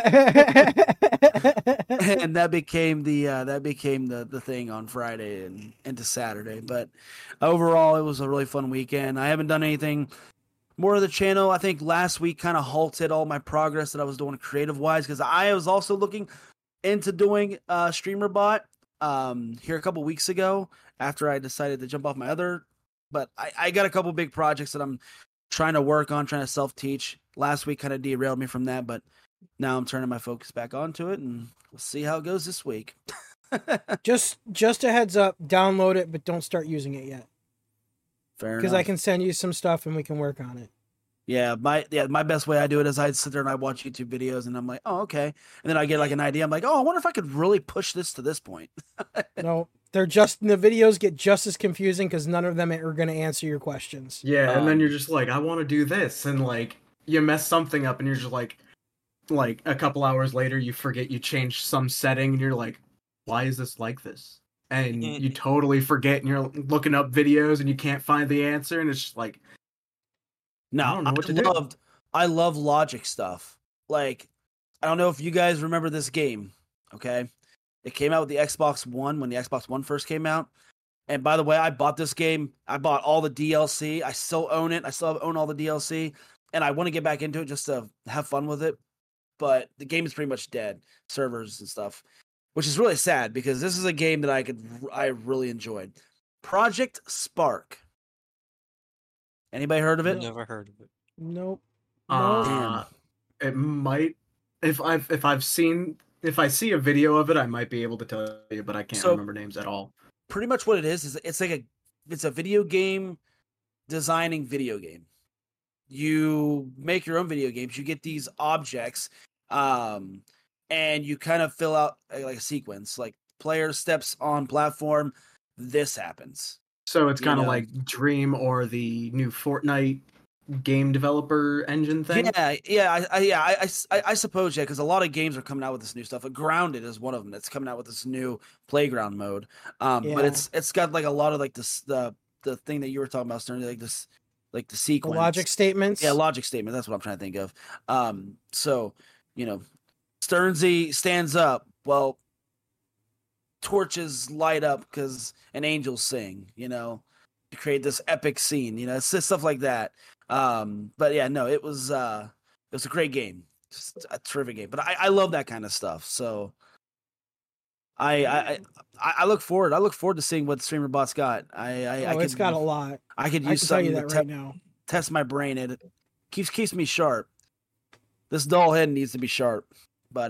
And that became the thing on Friday and into Saturday. But overall, it was a really fun weekend. I haven't done anything more of the channel. I think last week kind of halted all my progress that I was doing creative wise because I was also looking into doing StreamerBot here a couple weeks ago after I decided to jump off my other. But I got a couple big projects that I'm trying to work on, trying to self-teach. Last week kind of derailed me from that, but now I'm turning my focus back onto it, and we'll see how it goes this week. Just a heads up, download it, but don't start using it yet. Fair enough. Because I can send you some stuff and we can work on it. Yeah, my best way I do it is I sit there and I watch YouTube videos and I'm like, oh, okay. And then I get like an idea. I'm like, oh, I wonder if I could really push this to this point. No, the videos get just as confusing because none of them are going to answer your questions. Yeah, and then you're just like, I want to do this, and like you mess something up, and you're just like a couple hours later, you forget you changed some setting, and you're like, why is this like this? And you totally forget, and you're looking up videos, and you can't find the answer, and it's just like, no, I don't know what to do. I love logic stuff. Like, I don't know if you guys remember this game. Okay, it came out with the Xbox One when the Xbox One first came out. And by the way, I bought this game. I bought all the DLC. I still own it. I still own all the DLC, and I want to get back into it just to have fun with it. But the game is pretty much dead, servers and stuff, which is really sad because this is a game that I really enjoyed. Project Spark. Anybody heard of it? Never heard of it. Nope. It might. If I see a video of it, I might be able to tell you, but I can't remember names at all. Pretty much what it is it's a video game designing video game. You make your own video games. You get these objects, and you kind of fill out like a sequence. Like player steps on platform, this happens. So it's kind of like Dream or the new Fortnite game developer engine thing. I suppose because a lot of games are coming out with this new stuff. Grounded is one of them that's coming out with this new playground mode. But it's got like a lot of like the thing that you were talking about, Stern, like this. Like the sequence. The logic statements? Yeah, logic statement. That's what I'm trying to think of. So, Sternsy stands up. Well, torches light up because an angel sing, to create this epic scene. It's just stuff like that. But yeah, no, it was a great game. Just a terrific game. But I love that kind of stuff. So I look forward. I look forward to seeing what Streamer-Bot's got. It's got a lot. I could use something that right now. Test my brain. It keeps me sharp. This dull head needs to be sharp. But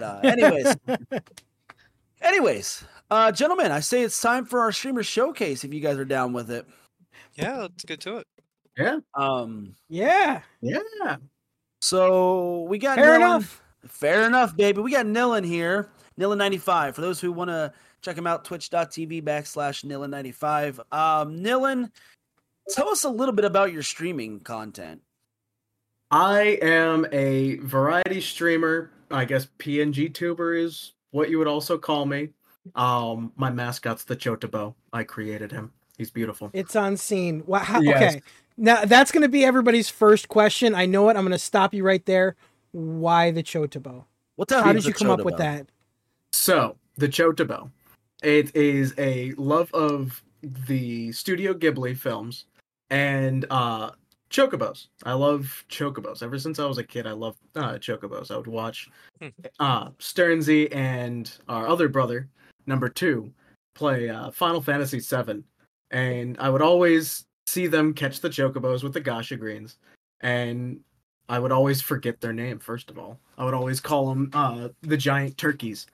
anyways, gentlemen, I say it's time for our streamer showcase. If you guys are down with it, yeah, let's get to it. Yeah. Yeah. So we got Fair enough, baby. We got Nillen here. Nillen95. For those who want to check him out, twitch.tv/Nillen95. Nillen, tell us a little bit about your streaming content. I am a variety streamer. I guess PNG tuber is what you would also call me. My mascot's the Chotobo. I created him. He's beautiful. It's on scene. Wow. Yes. Okay. Now that's going to be everybody's first question. I know it. I'm going to stop you right there. Why the Chotobo? How did you come up with that? So, the Chotobo. It is a love of the Studio Ghibli films and chocobos. I love chocobos. Ever since I was a kid, I loved chocobos. I would watch Sternsy and our other brother, number 2, play Final Fantasy VII. And I would always see them catch the chocobos with the Gasha Greens. And I would always forget their name, first of all. I would always call them the giant turkeys.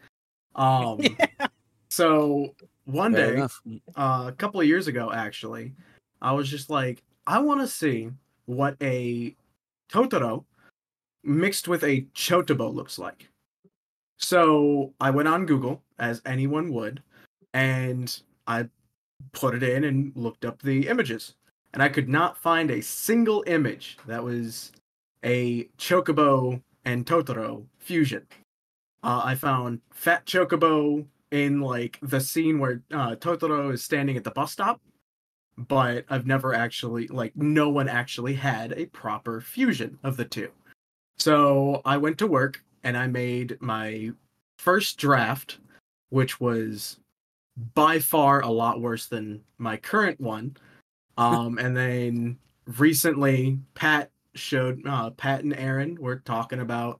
So one day, a couple of years ago, actually, I was just like, I want to see what a Totoro mixed with a Chotobo looks like. So I went on Google, as anyone would, and I put it in and looked up the images. And I could not find a single image that was a Chocobo and Totoro fusion. I found Fat Chocobo in like the scene where Totoro is standing at the bus stop, but I've never actually, no one actually had a proper fusion of the two. So I went to work and I made my first draft, which was by far a lot worse than my current one. And then recently Pat and Aaron were talking about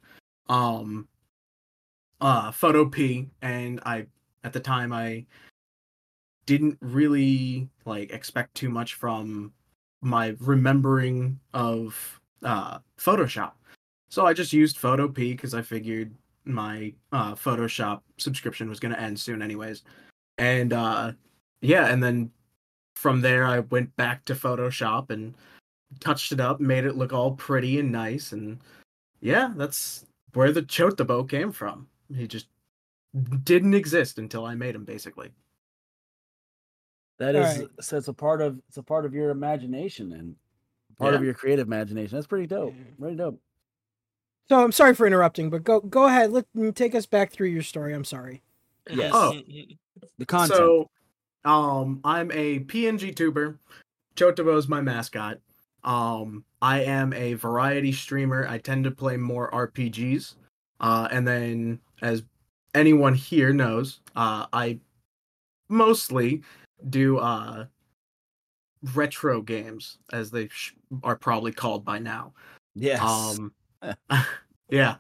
Photo P, and at the time I didn't really expect too much from my remembering of Photoshop. So I just used Photo P because I figured my Photoshop subscription was going to end soon anyways. And and then from there I went back to Photoshop and touched it up, made it look all pretty and nice, and yeah, that's where the Chotobo came from. He just didn't exist until I made him, basically. That All is right. so it's a part of your imagination and part of Yeah. your creative imagination. That's pretty dope. Pretty dope. So I'm sorry for interrupting, but go ahead. Take us back through your story. I'm sorry. Yes. Oh. The content. So, I'm a PNG tuber. Chotobo is my mascot. I am a variety streamer. I tend to play more RPGs. And then, as anyone here knows, I mostly do retro games, as they are probably called by now. Yes. Yeah,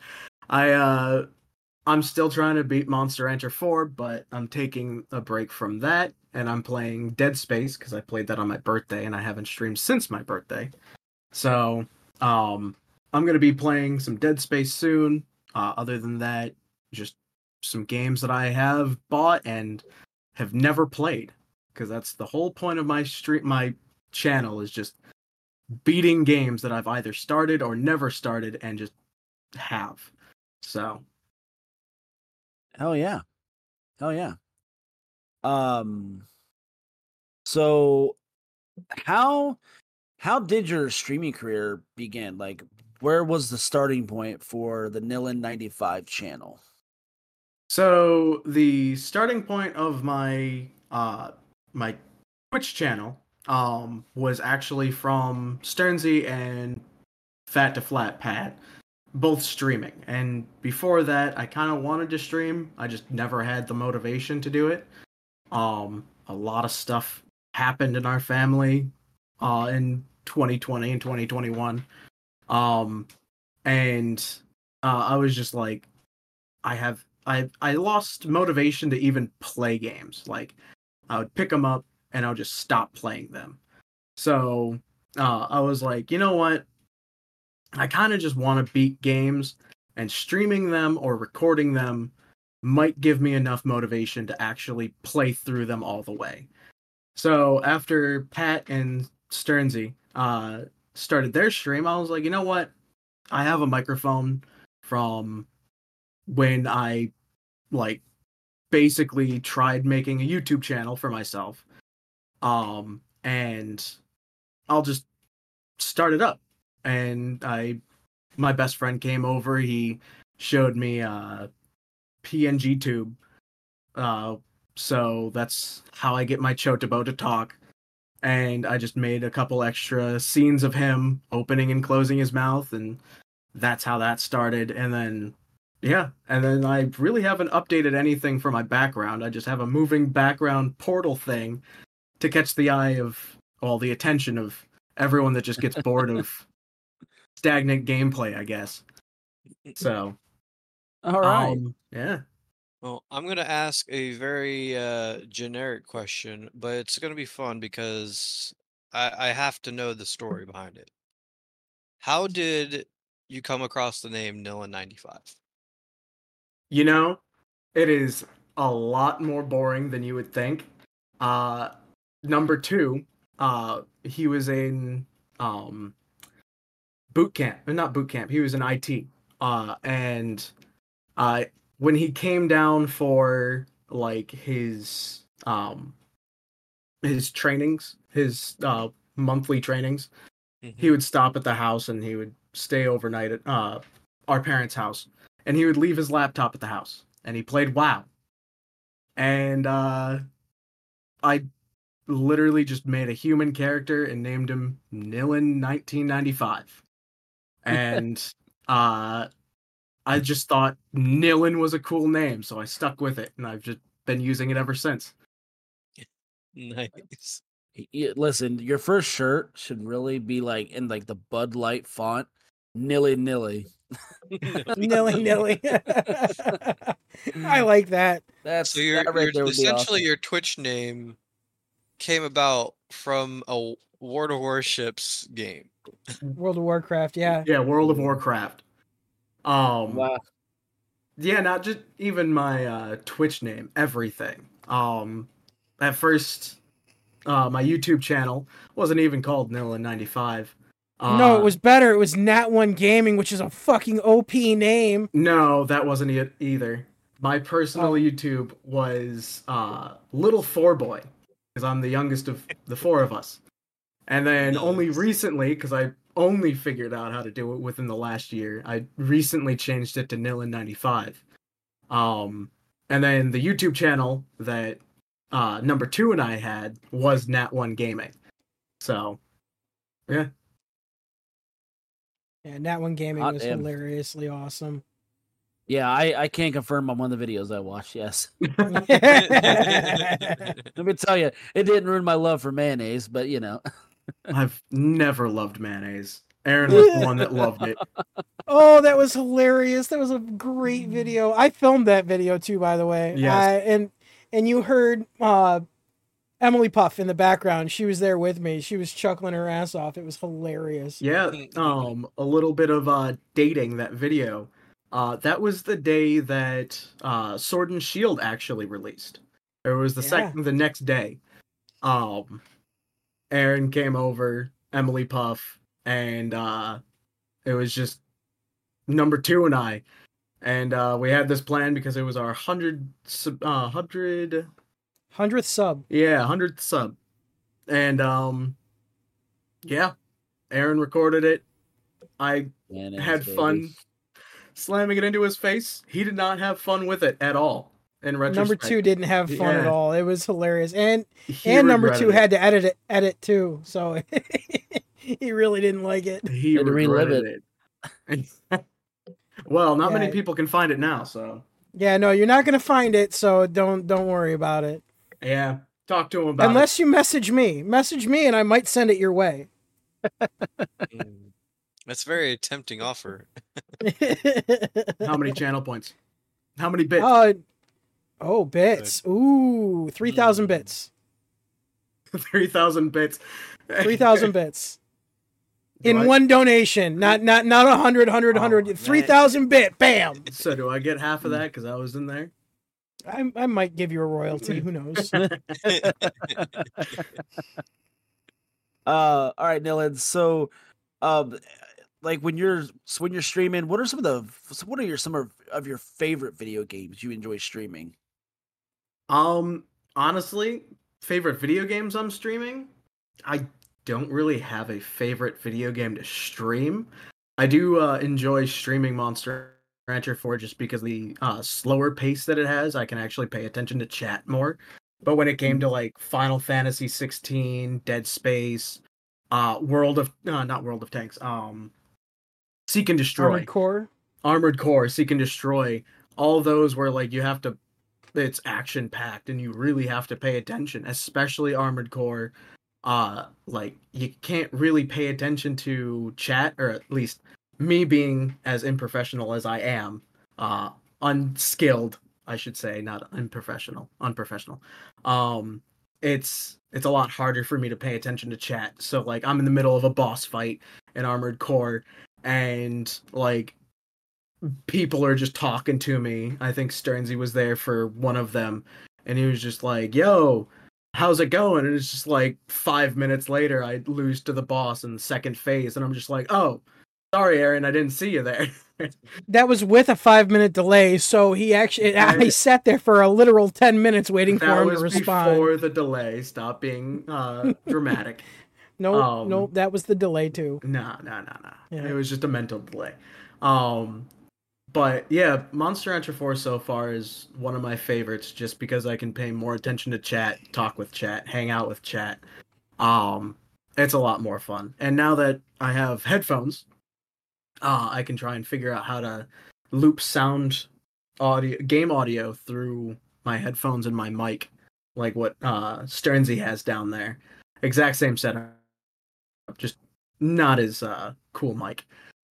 I'm still trying to beat Monster Hunter 4, but I'm taking a break from that, and I'm playing Dead Space because I played that on my birthday, and I haven't streamed since my birthday. So, I'm gonna be playing some Dead Space soon. Other than that, just some games that I have bought and have never played, because that's the whole point of my channel is just beating games that I've either started or never started and just have. So, Hell yeah. Hell yeah. So how did your streaming career begin? Like, where was the starting point for the Nilin95 channel? So the starting point of my Twitch channel was actually from Sternsy and Fat to Flat Pat, both streaming. And before that, I kind of wanted to stream. I just never had the motivation to do it. A lot of stuff happened in our family in 2020 and 2021. And I was just like, I lost motivation to even play games. Like, I would pick them up and I would just stop playing them. So I was like, you know what? I kind of just want to beat games, and streaming them or recording them might give me enough motivation to actually play through them all the way. So after Pat and Sternsy started their stream, I was like, you know what? I have a microphone from when I like basically tried making a YouTube channel for myself. And I'll just start it up. And my best friend came over, he showed me PNG Tube. So that's how I get my Chotobo to talk. And I just made a couple extra scenes of him opening and closing his mouth, and that's how that started. And then I really haven't updated anything for my background. I just have a moving background portal thing to catch the eye of the attention of everyone that just gets bored of stagnant gameplay, I guess. So, All right. yeah. Well, I'm gonna ask a very generic question, but it's gonna be fun because I have to know the story behind it. How did you come across the name Nilin95? You know, it is a lot more boring than you would think. Number two, he was in boot camp, not boot camp. He was in IT, and when he came down for like his trainings, his monthly trainings, he would stop at the house and he would stay overnight at our parents' house, and he would leave his laptop at the house and he played WoW. And I literally just made a human character and named him Nilin 1995. And I just thought Nilin was a cool name, so I stuck with it, and I've just been using it ever since. Nice. Listen, your first shirt should really be like in like the Bud Light font, nilly nilly. Nilly nilly. I like that. That's So your that right there would be essentially awesome. your Twitch name came about from a World of Warships game. World of Warcraft, yeah. Yeah, World of Warcraft. Wow. Yeah, not just even my Twitch name, everything. At first, my YouTube channel wasn't even called Nilin95. No, it was better. It was Nat One Gaming, which is a fucking OP name. No, that wasn't it either. My personal YouTube was Little Four Boy. because I'm the youngest of the four of us. And then only Nice. recently, because I only figured out how to do it within the last year, I recently changed it to Nilin95. And then the YouTube channel that number 2 and I had was Nat1 Gaming. So, yeah. Yeah, that one gaming Hot was damn. hilariously awesome. Yeah, I can confirm on one of the videos I watched. Yes, let me tell you, it didn't ruin my love for mayonnaise, but you know, I've never loved mayonnaise. Aaron was the one that loved it. Oh, that was hilarious. That was a great video. I filmed that video too, by the way. Yes. And you heard Emily Puff in the background. She was there with me. She was chuckling her ass off. It was hilarious. Yeah, a little bit of dating that video. That was the day that Sword and Shield actually released. It was the next day. Aaron came over, Emily Puff, and it was just number 2 and I. And we had this plan because it was our 100th sub. 100th sub. And yeah, Aaron recorded it. I mayonnaise, had baby. fun slamming it into his face. He did not have fun with it at all. In retrospect, Number 2 didn't have fun at Yeah. all. It was hilarious. And he number regretted 2 it. had to edit too. So he really didn't like it. He Had to relive regretted it. Well, not many Yeah. people can find it now, so Yeah, no, you're not gonna find it, so don't worry about it. yeah. Talk to him about Unless you message me. Message me and I might send it your way. That's a very tempting offer. it. How many channel points? How many bits? Bits. Ooh, 3,000 bits. 3,000 bits. 3,000 bits. Do In I- one donation. Not 100, 100, Oh, 100. man. 3,000 bit. Bam. So do I get half of that because I was in there? I might give you a royalty. Who knows? All right, Nilin. So, like when you're streaming, what are some of your favorite video games you enjoy streaming? Honestly, favorite video games I'm streaming? I don't really have a favorite video game to stream. I do enjoy streaming Monster Rancher 4 just because of the slower pace that it has. I can actually pay attention to chat more. But when it came to like Final Fantasy 16, Dead Space, not World of Tanks, Seek and Destroy, Armored Core, Seek and Destroy, all those where like you have to, it's action packed and you really have to pay attention, especially Armored Core. Like you can't really pay attention to chat, or at least me being as unprofessional as I am, unskilled, I should say, not unprofessional. It's a lot harder for me to pay attention to chat. So like I'm in the middle of a boss fight in Armored Core and like people are just talking to me. I think Sternsey was there for one of them and he was just like, "Yo, how's it going?" And it's just like 5 minutes later I lose to the boss in the second phase and I'm just like, "Oh, sorry Aaron, I didn't see you there." That was with a 5-minute delay, so I sat there for a literal 10 minutes waiting for him to respond. Before the delay. Stop being dramatic. No, that was the delay too. No. Yeah. It was just a mental delay. But yeah, Monster Rancher 4 so far is one of my favorites just because I can pay more attention to chat, talk with chat, hang out with chat. It's a lot more fun. And now that I have headphones, I can try and figure out how to loop game audio through my headphones and my mic, like what Sternsey has down there. Exact same setup, just not as cool mic.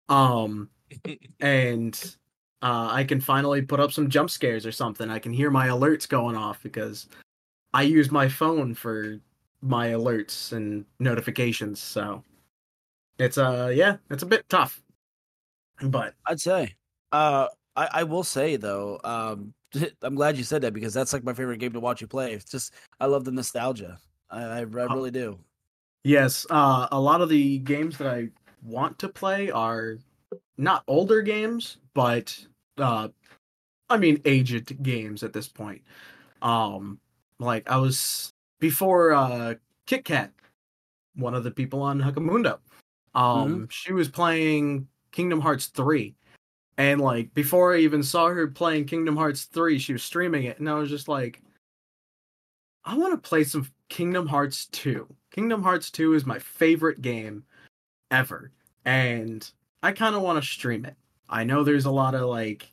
And I can finally put up some jump scares or something. I can hear my alerts going off because I use my phone for my alerts and notifications. So it's it's a bit tough. But I'd say, I will say though, I'm glad you said that because that's like my favorite game to watch you play. It's just I love the nostalgia. I really do. Yes, a lot of the games that I want to play are not older games, but aged games at this point. Like I was before Kit Kat, one of the people on Hucamundo, she was playing Kingdom Hearts 3. And like before I even saw her playing Kingdom Hearts 3, she was streaming it, and I was just like, I want to play some Kingdom Hearts 2. Kingdom Hearts 2 is my favorite game ever, and I kind of want to stream it. I know there's a lot of like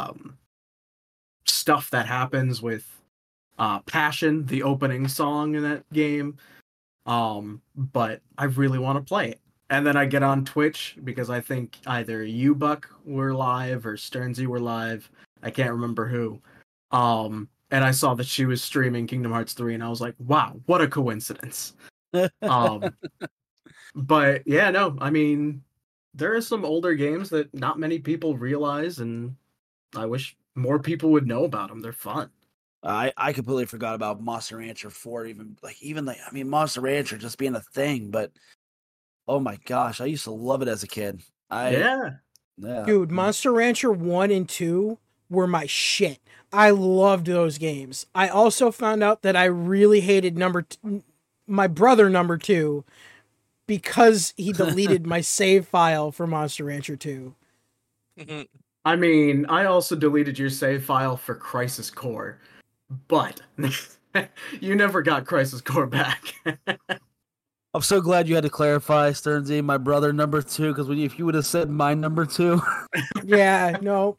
stuff that happens with Passion, the opening song in that game, but I really want to play it. And then I get on Twitch because I think either you, Buck, were live or Sternsy were live. I can't remember who. And I saw that she was streaming Kingdom Hearts 3, and I was like, wow, what a coincidence. But yeah, no, I mean, there are some older games that not many people realize, and I wish more people would know about them. They're fun. I completely forgot about Monster Rancher 4, I mean, Monster Rancher just being a thing, but oh my gosh, I used to love it as a kid. Yeah. Dude, Monster Rancher 1 and 2 were my shit. I loved those games. I also found out that I really hated my brother number 2 because he deleted my save file for Monster Rancher 2. I mean, I also deleted your save file for Crisis Core, but you never got Crisis Core back. I'm so glad you had to clarify, Sternsy, my brother number 2, because if you would have said my number 2. Yeah, nope.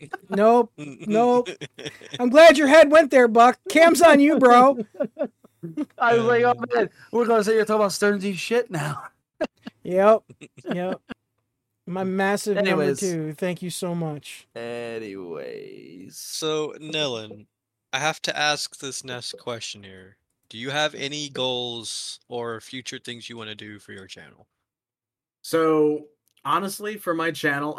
I'm glad your head went there, Buck. Cam's on you, bro. I was like, oh man, we're going to say you're talking about Sternsy shit now. Yep. My massive number 2. Thank you so much. Anyways. So, Nilin, I have to ask this next question here. Do you have any goals or future things you want to do for your channel? So, honestly, for my channel,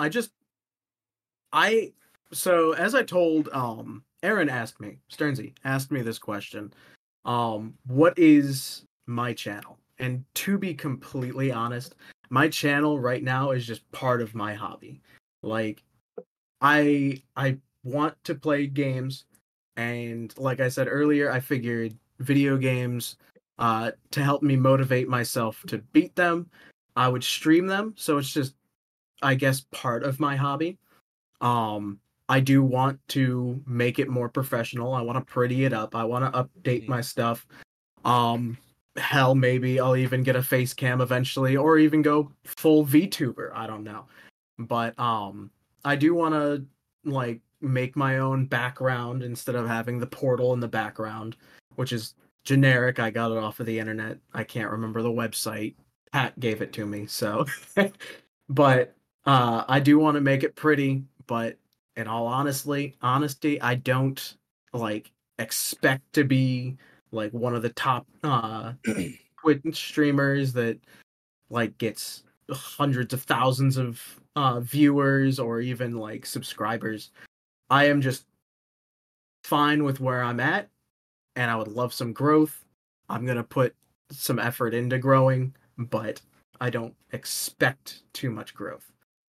so as I told, Aaron asked me, Sternsy asked me this question, what is my channel? And to be completely honest, my channel right now is just part of my hobby. Like, I want to play games, and like I said earlier, I figured video games to help me motivate myself to beat them, I would stream them, so it's just, I guess, part of my hobby. I do want to make it more professional. I want to pretty it up. I want to update my stuff. Hell, maybe I'll even get a face cam eventually, or even go full VTuber. I don't know, but I do want to like make my own background instead of having the portal in the background, which is generic. I got it off of the internet. I can't remember the website. Pat gave it to me, so. But I do want to make it pretty, but in all honesty, I don't like expect to be like one of the top Twitch streamers that like gets hundreds of thousands of viewers or even like subscribers. I am just fine with where I'm at, and I would love some growth. I'm gonna put some effort into growing, but I don't expect too much growth.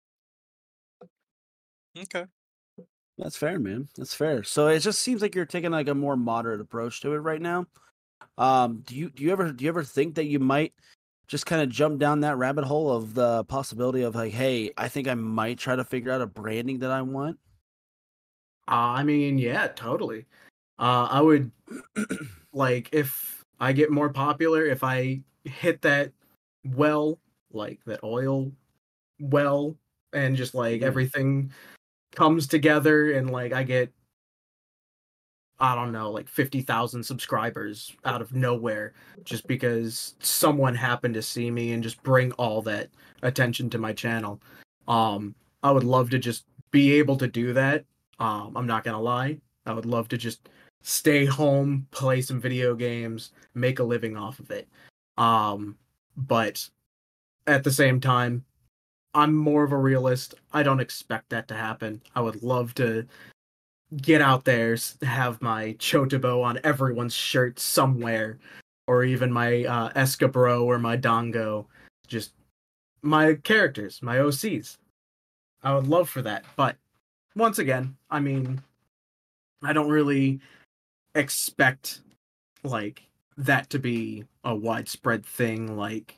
Okay. That's fair, man. That's fair. So it just seems like you're taking like a more moderate approach to it right now. Do you ever think that you might just kind of jump down that rabbit hole of the possibility of like, hey, I think I might try to figure out a branding that I want? I mean, yeah, totally. I would like if I get more popular, if I hit that well, like that oil well, and just like everything comes together, and like I get, I don't know, like 50,000 subscribers out of nowhere just because someone happened to see me and just bring all that attention to my channel. I would love to just be able to do that. I'm not gonna lie. I would love to just stay home, play some video games, make a living off of it. But at the same time, I'm more of a realist. I don't expect that to happen. I would love to get out there, have my Chotobo on everyone's shirt somewhere, or even my Escabro or my Dongo, just my characters, my OCs. I would love for that, but once again, I mean, I don't really expect like that to be a widespread thing like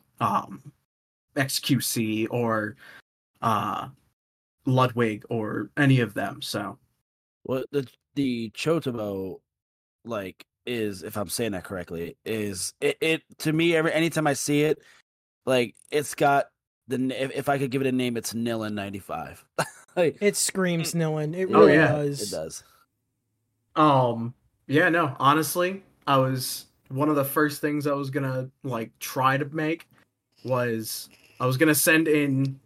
XQC or Ludwig or any of them. So Well, the Chotomo, like, is, if I'm saying that correctly, is it to me, anytime I see it, like, it's got if I could give it a name, it's Nilin 95. Like, It screams Nilin. It yeah, really yeah, does. it does. yeah, no, honestly, I was one of the first things I was gonna like try to make was I was gonna send in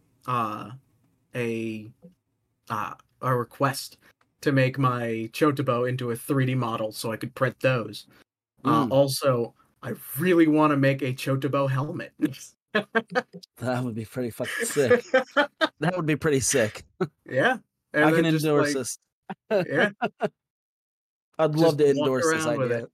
a request to make my Chotobo into a 3D model so I could print those. Also, I really want to make a Chotobo helmet. That would be pretty fucking sick. That would be pretty sick. Yeah, and I then can just, endorse like, this. Yeah, I'd love to just walk endorse this around with idea.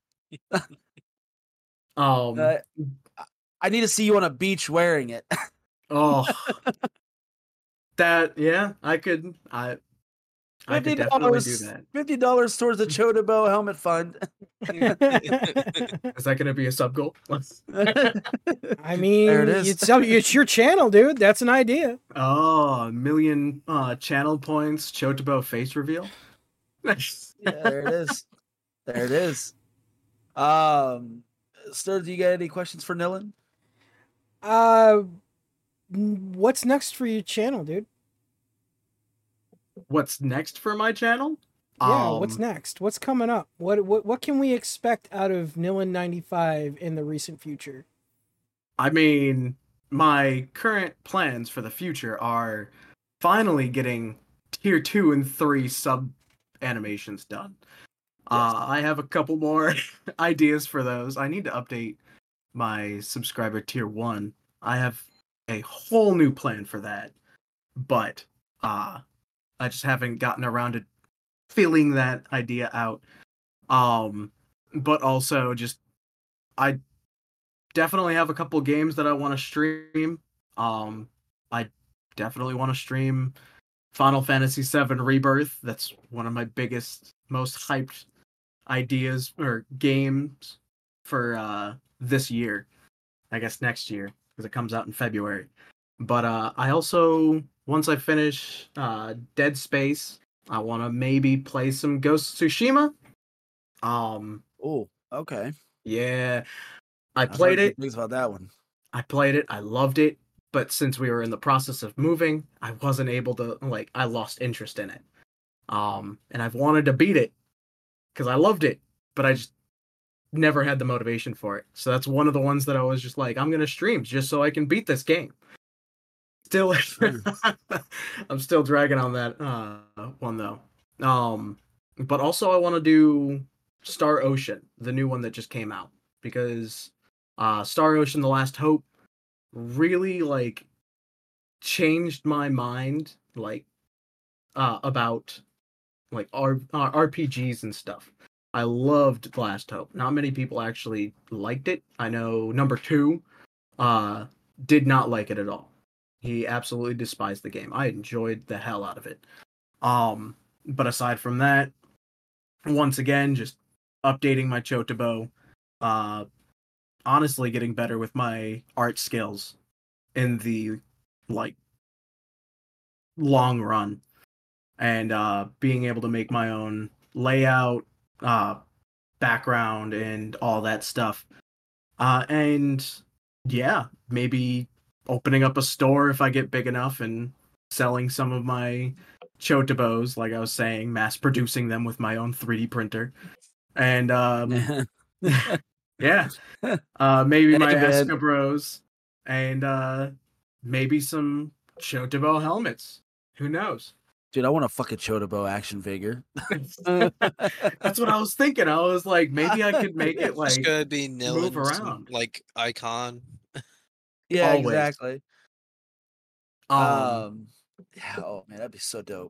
it. I need to see you on a beach wearing it. Oh, that, yeah, I could definitely do that. $50 towards the Chotobo helmet fund. Is that going to be a sub goal? I mean, There it is. it's your channel, dude. That's an idea. Oh, 1 million channel points, Chotobo face reveal. Yeah, there it is. There it is. Stir, do you got any questions for Nilin? What's next for your channel, dude? What's next for my channel? Yeah, what's next? What's coming up? What can we expect out of Nilin 95 in the recent future? I mean, my current plans for the future are finally getting tier 2 and 3 sub animations done. I have a couple more ideas for those. I need to update my subscriber tier 1. I have a whole new plan for that, but I just haven't gotten around to filling that idea out. But also just I definitely have a couple games that I want to stream. I definitely want to stream Final Fantasy VII Rebirth. That's one of my biggest, most hyped ideas or games for this year. I guess next year, because it comes out in February. But I also, once I finish Dead Space, I want to maybe play some Ghost of Tsushima. Oh, okay. Yeah, I I've played heard it. good things about that one. I played it. I loved it. But since we were in the process of moving, I wasn't able to, like, I lost interest in it. And I've wanted to beat it because I loved it, but I just never had the motivation for it. So that's one of the ones that I was just like, I'm going to stream just so I can beat this game. Still, I'm still dragging on that one though. But also I want to do Star Ocean, the new one that just came out, because Star Ocean: The Last Hope really like changed my mind, like about like RPGs and stuff. I loved The Last Hope. Not many people actually liked it. I know number 2 did not like it at all. He absolutely despised the game. I enjoyed the hell out of it. But aside from that, once again, just updating my Chotobo, honestly getting better with my art skills in the like long run, and being able to make my own layout, background, and all that stuff. And yeah, maybe opening up a store if I get big enough and selling some of my Chotobos, like I was saying, mass producing them with my own 3D printer. And yeah, maybe my Escabros, and maybe some Chotobo helmets. Who knows? Dude, I want a fucking Chotobo action figure. That's what I was thinking. I was like, maybe I could make it like it's gonna be move Nilin's, around. like icon. Yeah, Always. exactly. Yeah, oh man, that'd be so dope.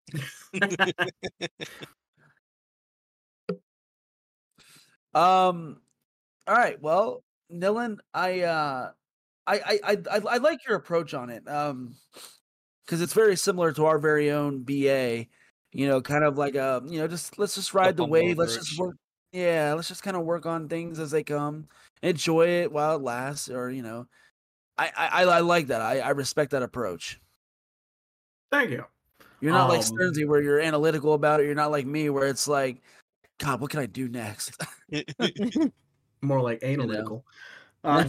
All right, well, Nilin, I like your approach on it. Because it's very similar to our very own BA. You know, kind of like just let's just ride the wave. Let's just work. Yeah, let's just kind of work on things as they come. Enjoy it while it lasts, or I like that. I respect that approach. Thank you. You're not like Sternsy where you're analytical about it. You're not like me where it's like, God, what can I do next? More like analytical. Know?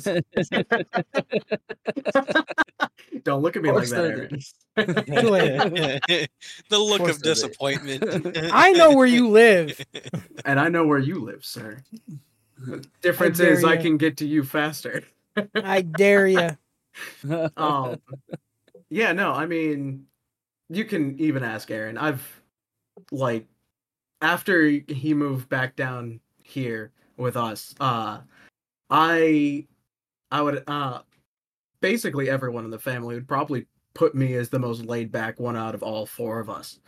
Don't look at me like that, Aaron. The look of disappointment. I know where you live. And I know where you live, sir. The difference is I can get to you faster. I dare you. Yeah, no, I mean, you can even ask Aaron. After he moved back down here with us, I would basically everyone in the family would probably put me as the most laid back one out of all four of us.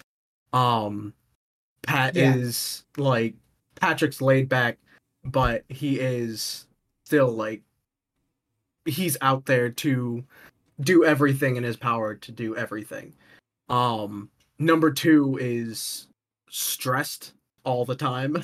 Pat is like Patrick's laid back, but he is still like he's out there to do everything in his power to do everything. Number two is stressed all the time.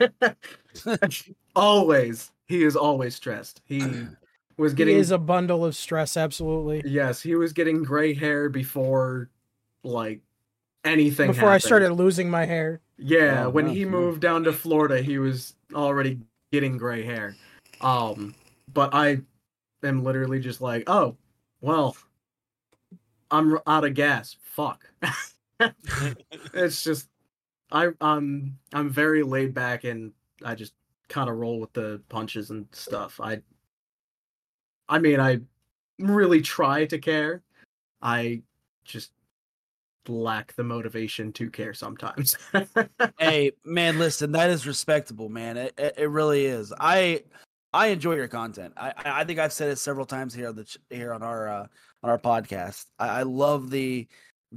Always. He is always stressed. He is a bundle of stress, absolutely. Yes, he was getting gray hair before like anything before happened. I started losing my hair. Yeah, when he moved down to Florida, he was already getting gray hair. But I am literally just like, oh, well, I'm out of gas. Fuck. It's just I'm very laid back and I just kind of roll with the punches and stuff. I mean, I really try to care. I just lack the motivation to care sometimes. Hey, man, listen, that is respectable, man. It really is. I enjoy your content. I think I've said it several times here on our podcast. I love the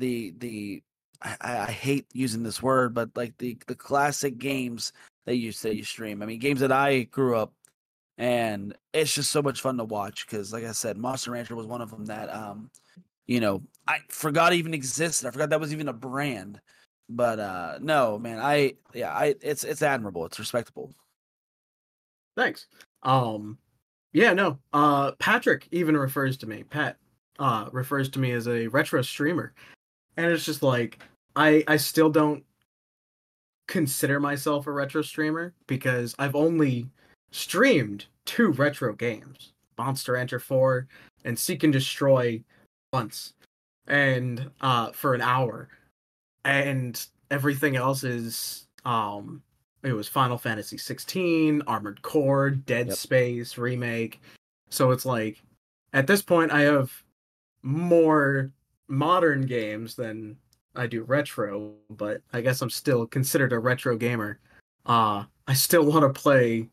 I hate using this word, but like the classic games that you stream. I mean, games that I grew up, and it's just so much fun to watch because, like I said, Monster Rancher was one of them that I forgot even existed. I forgot that was even a brand. But no, man, it's admirable. It's respectable. Thanks. Yeah, no. Patrick even refers to me. Pat refers to me as a retro streamer. And it's just like I still don't consider myself a retro streamer because I've only streamed 2 retro games, Monster Rancher 4 and Seek and Destroy once, and for an hour, and everything else is it was Final Fantasy 16, Armored Core, Dead Space remake. So it's like at this point I have more modern games than I do retro, but I guess I'm still considered a retro gamer. I still want to play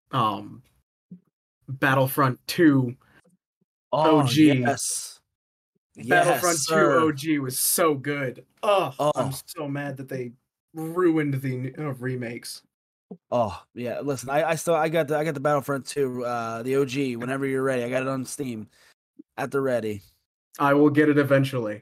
Battlefront 2 OG. Yes. Battlefront yes, 2 OG was so good. I'm so mad that they ruined the remakes. Oh yeah, listen, I got the Battlefront 2, the OG. Whenever you're ready, I got it on Steam, at the ready. I will get it eventually.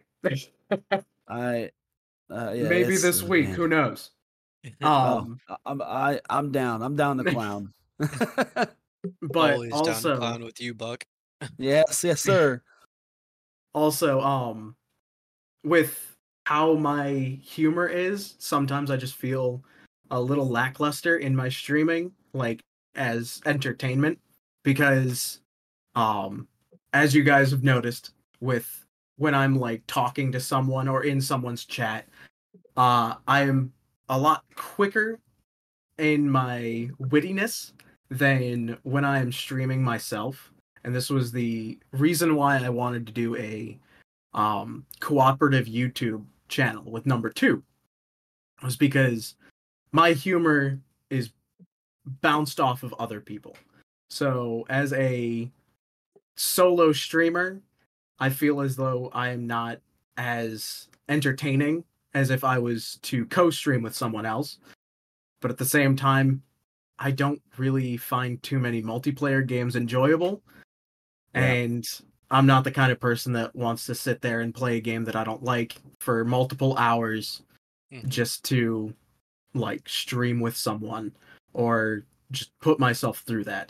Maybe this week. Man. Who knows? I'm down. I'm down the clown. But always also down the clown with you, Buck. Yes, sir. Also, with how my humor is, sometimes I just feel a little lackluster in my streaming, like as entertainment, because as you guys have noticed, with when I'm like talking to someone or in someone's chat, I am a lot quicker in my wittiness than when I am streaming myself. And this was the reason why I wanted to do a cooperative YouTube channel with number 2, was because my humor is bounced off of other people. So as a solo streamer, I feel as though I am not as entertaining as if I was to co-stream with someone else. But at the same time, I don't really find too many multiplayer games enjoyable. Yeah. And I'm not the kind of person that wants to sit there and play a game that I don't like for multiple hours just to like stream with someone or just put myself through that.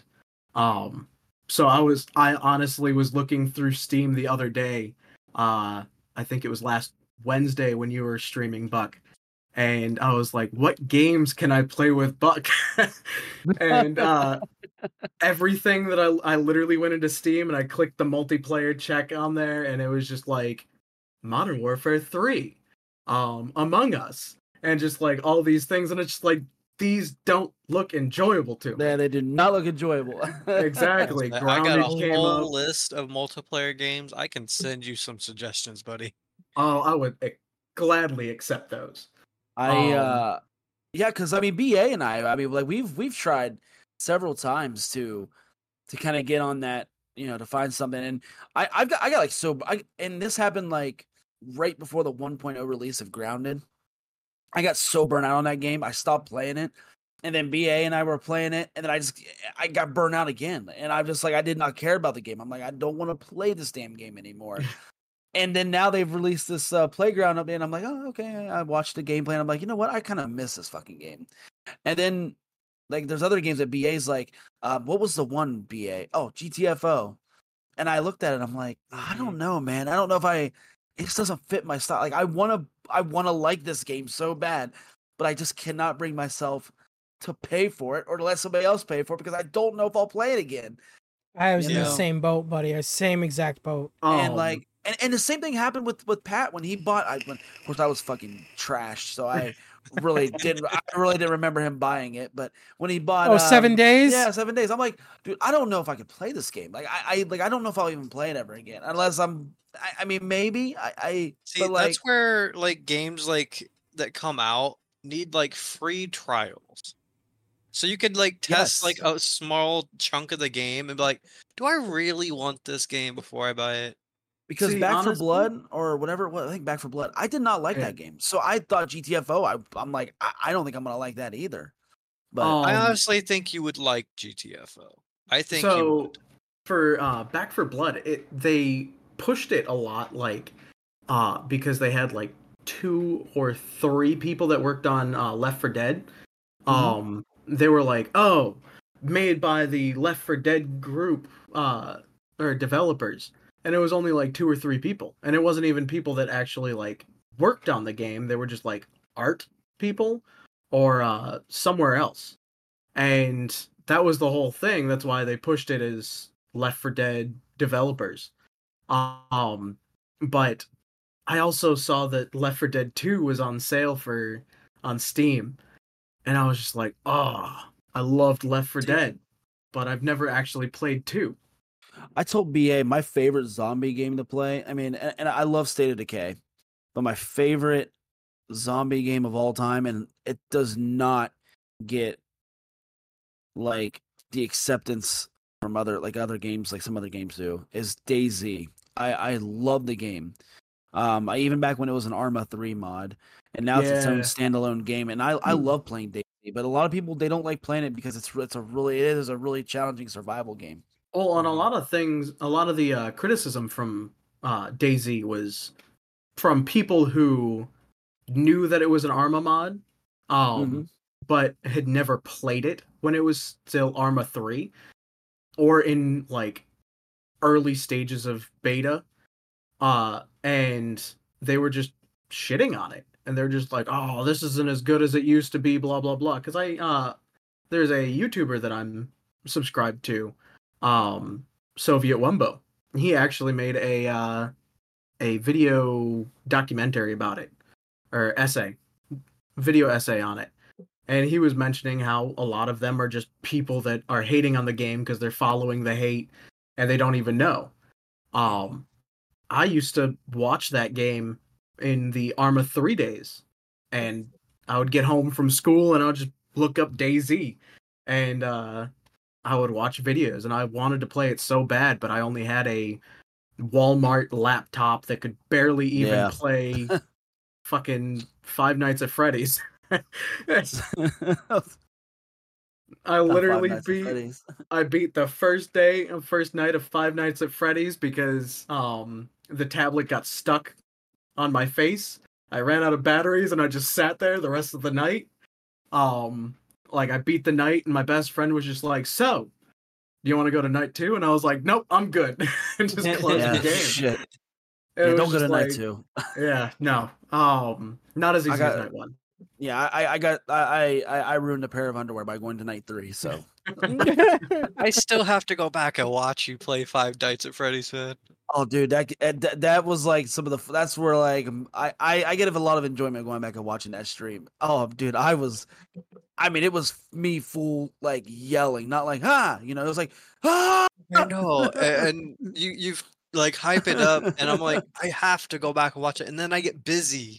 So I honestly was looking through Steam the other day. I think it was last Wednesday when you were streaming, Buck, and I was like, what games can I play with Buck? And everything that I literally went into Steam and I clicked the multiplayer check on there, and it was just like Modern Warfare 3, Among Us, and just like all these things, and it's just like these don't look enjoyable to me. Yeah, they do not look enjoyable. Exactly. I got a Grounded came whole up. list of multiplayer games. I can send you some suggestions, buddy. Oh, I would gladly accept those. Yeah, because I mean, BA and I mean, like we've tried several times to kind of get on that, to find something, and I got like and this happened like right before the 1.0 release of Grounded. I got so burnt out on that game, I stopped playing it, and then BA and I were playing it, and then I got burnt out again, and I'm just like, I did not care about the game. I'm like, I don't want to play this damn game anymore. And then now they've released this Playground update, and I'm like, oh, okay. I watched the gameplay, and I'm like, you know what? I kind of miss this fucking game. And then, like, there's other games that BA's like, what was the one BA? Oh, GTFO. And I looked at it, and I'm like, I don't know, man. I don't know if it just doesn't fit my style. Like, I want to like this game so bad, but I just cannot bring myself to pay for it or to let somebody else pay for it because I don't know if I'll play it again. I was in the same boat, buddy. Same exact boat. And like, and the same thing happened with Pat when he bought. Of course, I was fucking trashed, so I really didn't remember him buying it. But when he bought, 7 days, yeah, 7 days. I'm like, dude, I don't know if I could play this game. Like, I don't know if I'll even play it ever again, unless I mean, maybe I see. But like, that's where like games like that come out need like free trials. So you could like test like a small chunk of the game and be like, do I really want this game before I buy it? Because Back 4 Blood or whatever it was, I think Back 4 Blood, I did not like that game. So I thought GTFO, I'm like, I don't think I'm going to like that either. But I honestly think you would like GTFO. I think you would. For Back 4 Blood, they pushed it a lot, like, because they had like 2 or 3 people that worked on Left 4 Dead. Mm-hmm. They were like, oh, made by the Left 4 Dead group or developers, and it was only like 2 or 3 people, and it wasn't even people that actually like worked on the game. They were just like art people or somewhere else, and that was the whole thing. That's why they pushed it as Left 4 Dead developers. But I also saw that Left 4 Dead 2 was on sale on Steam. And I was just like, oh, I loved Left 4 Dead, but I've never actually played 2. I told BA my favorite zombie game to play. I mean, and I love State of Decay, but my favorite zombie game of all time, and it does not get like the acceptance from other games, like some other games do, is DayZ. I love the game. I even back when it was an Arma 3 mod, and now it's its own standalone game, and I love playing DayZ, but a lot of people, they don't like playing it because it is a really challenging survival game. Well, on a lot of things, a lot of the criticism from DayZ was from people who knew that it was an Arma mod, but had never played it when it was still Arma 3, or in like early stages of beta, and they were just shitting on it, and they're just like, oh, this isn't as good as it used to be, blah blah blah. Because there's a YouTuber that I'm subscribed to, Soviet Wumbo. He actually made a video documentary about it, or video essay on it, and he was mentioning how a lot of them are just people that are hating on the game because they're following the hate and they don't even know. I used to watch that game in the Arma 3 days, and I would get home from school and I would just look up DayZ, and I would watch videos, and I wanted to play it so bad, but I only had a Walmart laptop that could barely even play fucking Five Nights at Freddy's. I literally beat the first night of Five Nights at Freddy's because the tablet got stuck on my face. I ran out of batteries and I just sat there the rest of the night. like I beat the night, and my best friend was just like, "So, do you want to go to night 2?" And I was like, "Nope, I'm good," and just closed Yeah, the game. shit. It Yeah, was don't go just to night like, 2. Yeah, no, not as easy as night 1. Yeah, I ruined a pair of underwear by going to night 3. So I still have to go back and watch you play Five Nights at Freddy's, man. oh, dude, that was like some of the. That's where like I get a lot of enjoyment going back and watching that stream. Oh, dude, I mean, it was me full like yelling, not like it was like I know, and you've like hype it up, and I'm like, I have to go back and watch it, and then I get busy.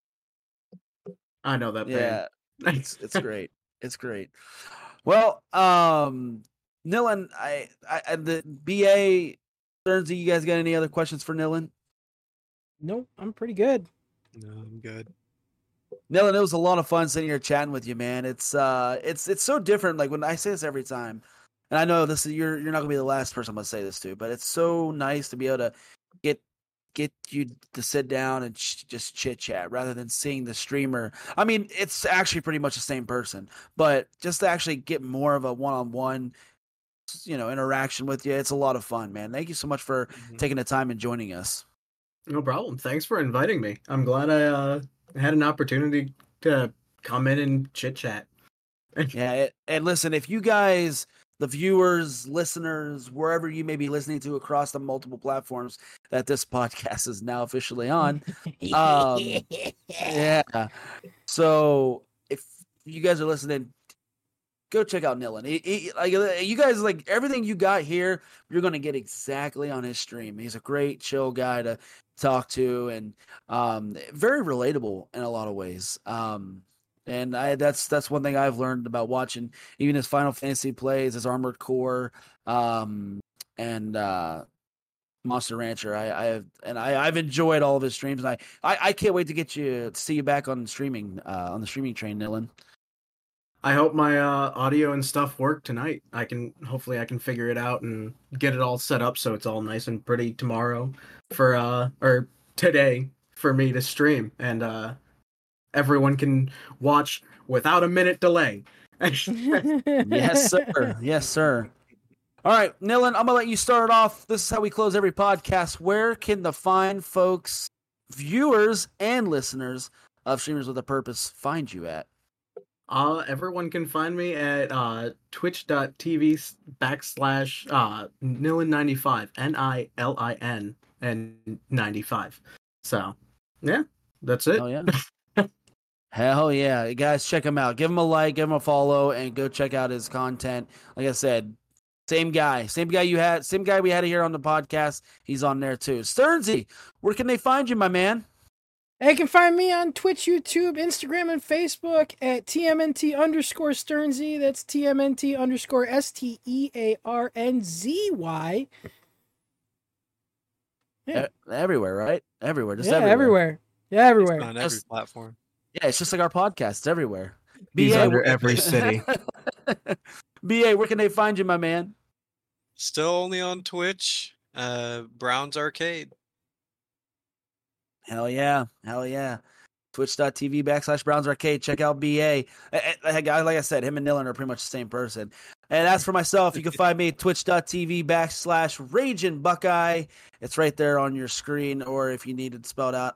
I know that. Yeah, it's great. It's great. Well, Nilin, I the BA Stearnsy, you guys got any other questions for Nilin? Nope, I'm pretty good. No, I'm good. Nilin, it was a lot of fun sitting here chatting with you, man. It's so different. Like when I say this every time, and I know you're not gonna be the last person I'm gonna say this to, but it's so nice to be able to get you to sit down and just chit chat rather than seeing the streamer. I mean, it's actually pretty much the same person, but just to actually get more of a one-on-one, interaction with you, it's a lot of fun, man. Thank you so much for taking the time and joining us. No problem. Thanks for inviting me. I'm glad I had an opportunity to come in and chit chat. Yeah, and listen, if you guys, the viewers, listeners, wherever you may be listening to across the multiple platforms that this podcast is now officially on, yeah. So if you guys are listening, go check out Nilin. You guys, like everything you got here, you're gonna get exactly on his stream. He's a great, chill guy to talk to, and very relatable in a lot of ways. And that's one thing I've learned about watching even his Final Fantasy plays, his Armored Core, and Monster Rancher. I've enjoyed all of his streams, and I can't wait to see you back on streaming on the streaming train, Nilin. I hope my audio and stuff work tonight. Hopefully I can figure it out and get it all set up so it's all nice and pretty tomorrow or today for me to stream, and everyone can watch without a minute delay. Yes, sir. Yes, sir. All right, Nilin, I'm gonna let you start off. This is how we close every podcast. Where can the fine folks, viewers and listeners of Streamers with a Purpose find you at? Everyone can find me at twitch.tv/Nilin95, NILIN and 95. So, yeah, that's it. Oh yeah. Hell yeah. Guys, check him out. Give him a like, give him a follow, and go check out his content. Like I said, same guy we had here on the podcast. He's on there too. Stearnsy, where can they find you, my man? They can find me on Twitch, YouTube, Instagram, and Facebook at TMNT_Stearnsy. That's TMNT_STEARNZY. Yeah. Everywhere, right? Everywhere. Just everywhere. Yeah, everywhere. It's on every platform. Yeah, it's just like our podcast. It's everywhere. He's BA, under every city. BA, where can they find you, my man? Still only on Twitch. Brown's Arcade. Hell yeah. Twitch.tv/Browns Arcade. Check out BA. Like I said, him and Nilin are pretty much the same person. And as for myself, you can find me at twitch.tv/Ragin Buckeye. It's right there on your screen, or if you need it spelled out,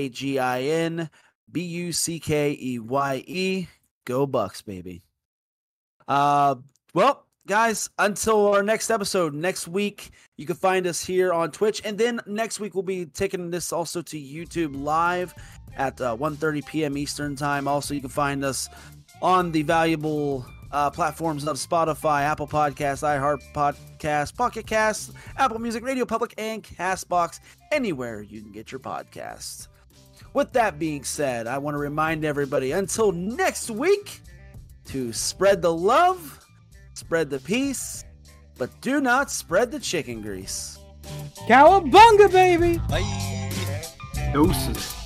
RAGINBUCKEYE. Go Bucks, baby. Well, guys, until our next episode next week, you can find us here on Twitch, and then next week we'll be taking this also to YouTube live at 1:30 p.m. Eastern time. Also, you can find us on the valuable platforms of Spotify, Apple Podcasts, iHeart Podcasts, Pocket Casts, Apple Music, Radio Public, and CastBox, anywhere you can get your podcasts. With that being said, I want to remind everybody until next week to spread the love, spread the peace, but do not spread the chicken grease. Cowabunga, baby! Bye. Doses.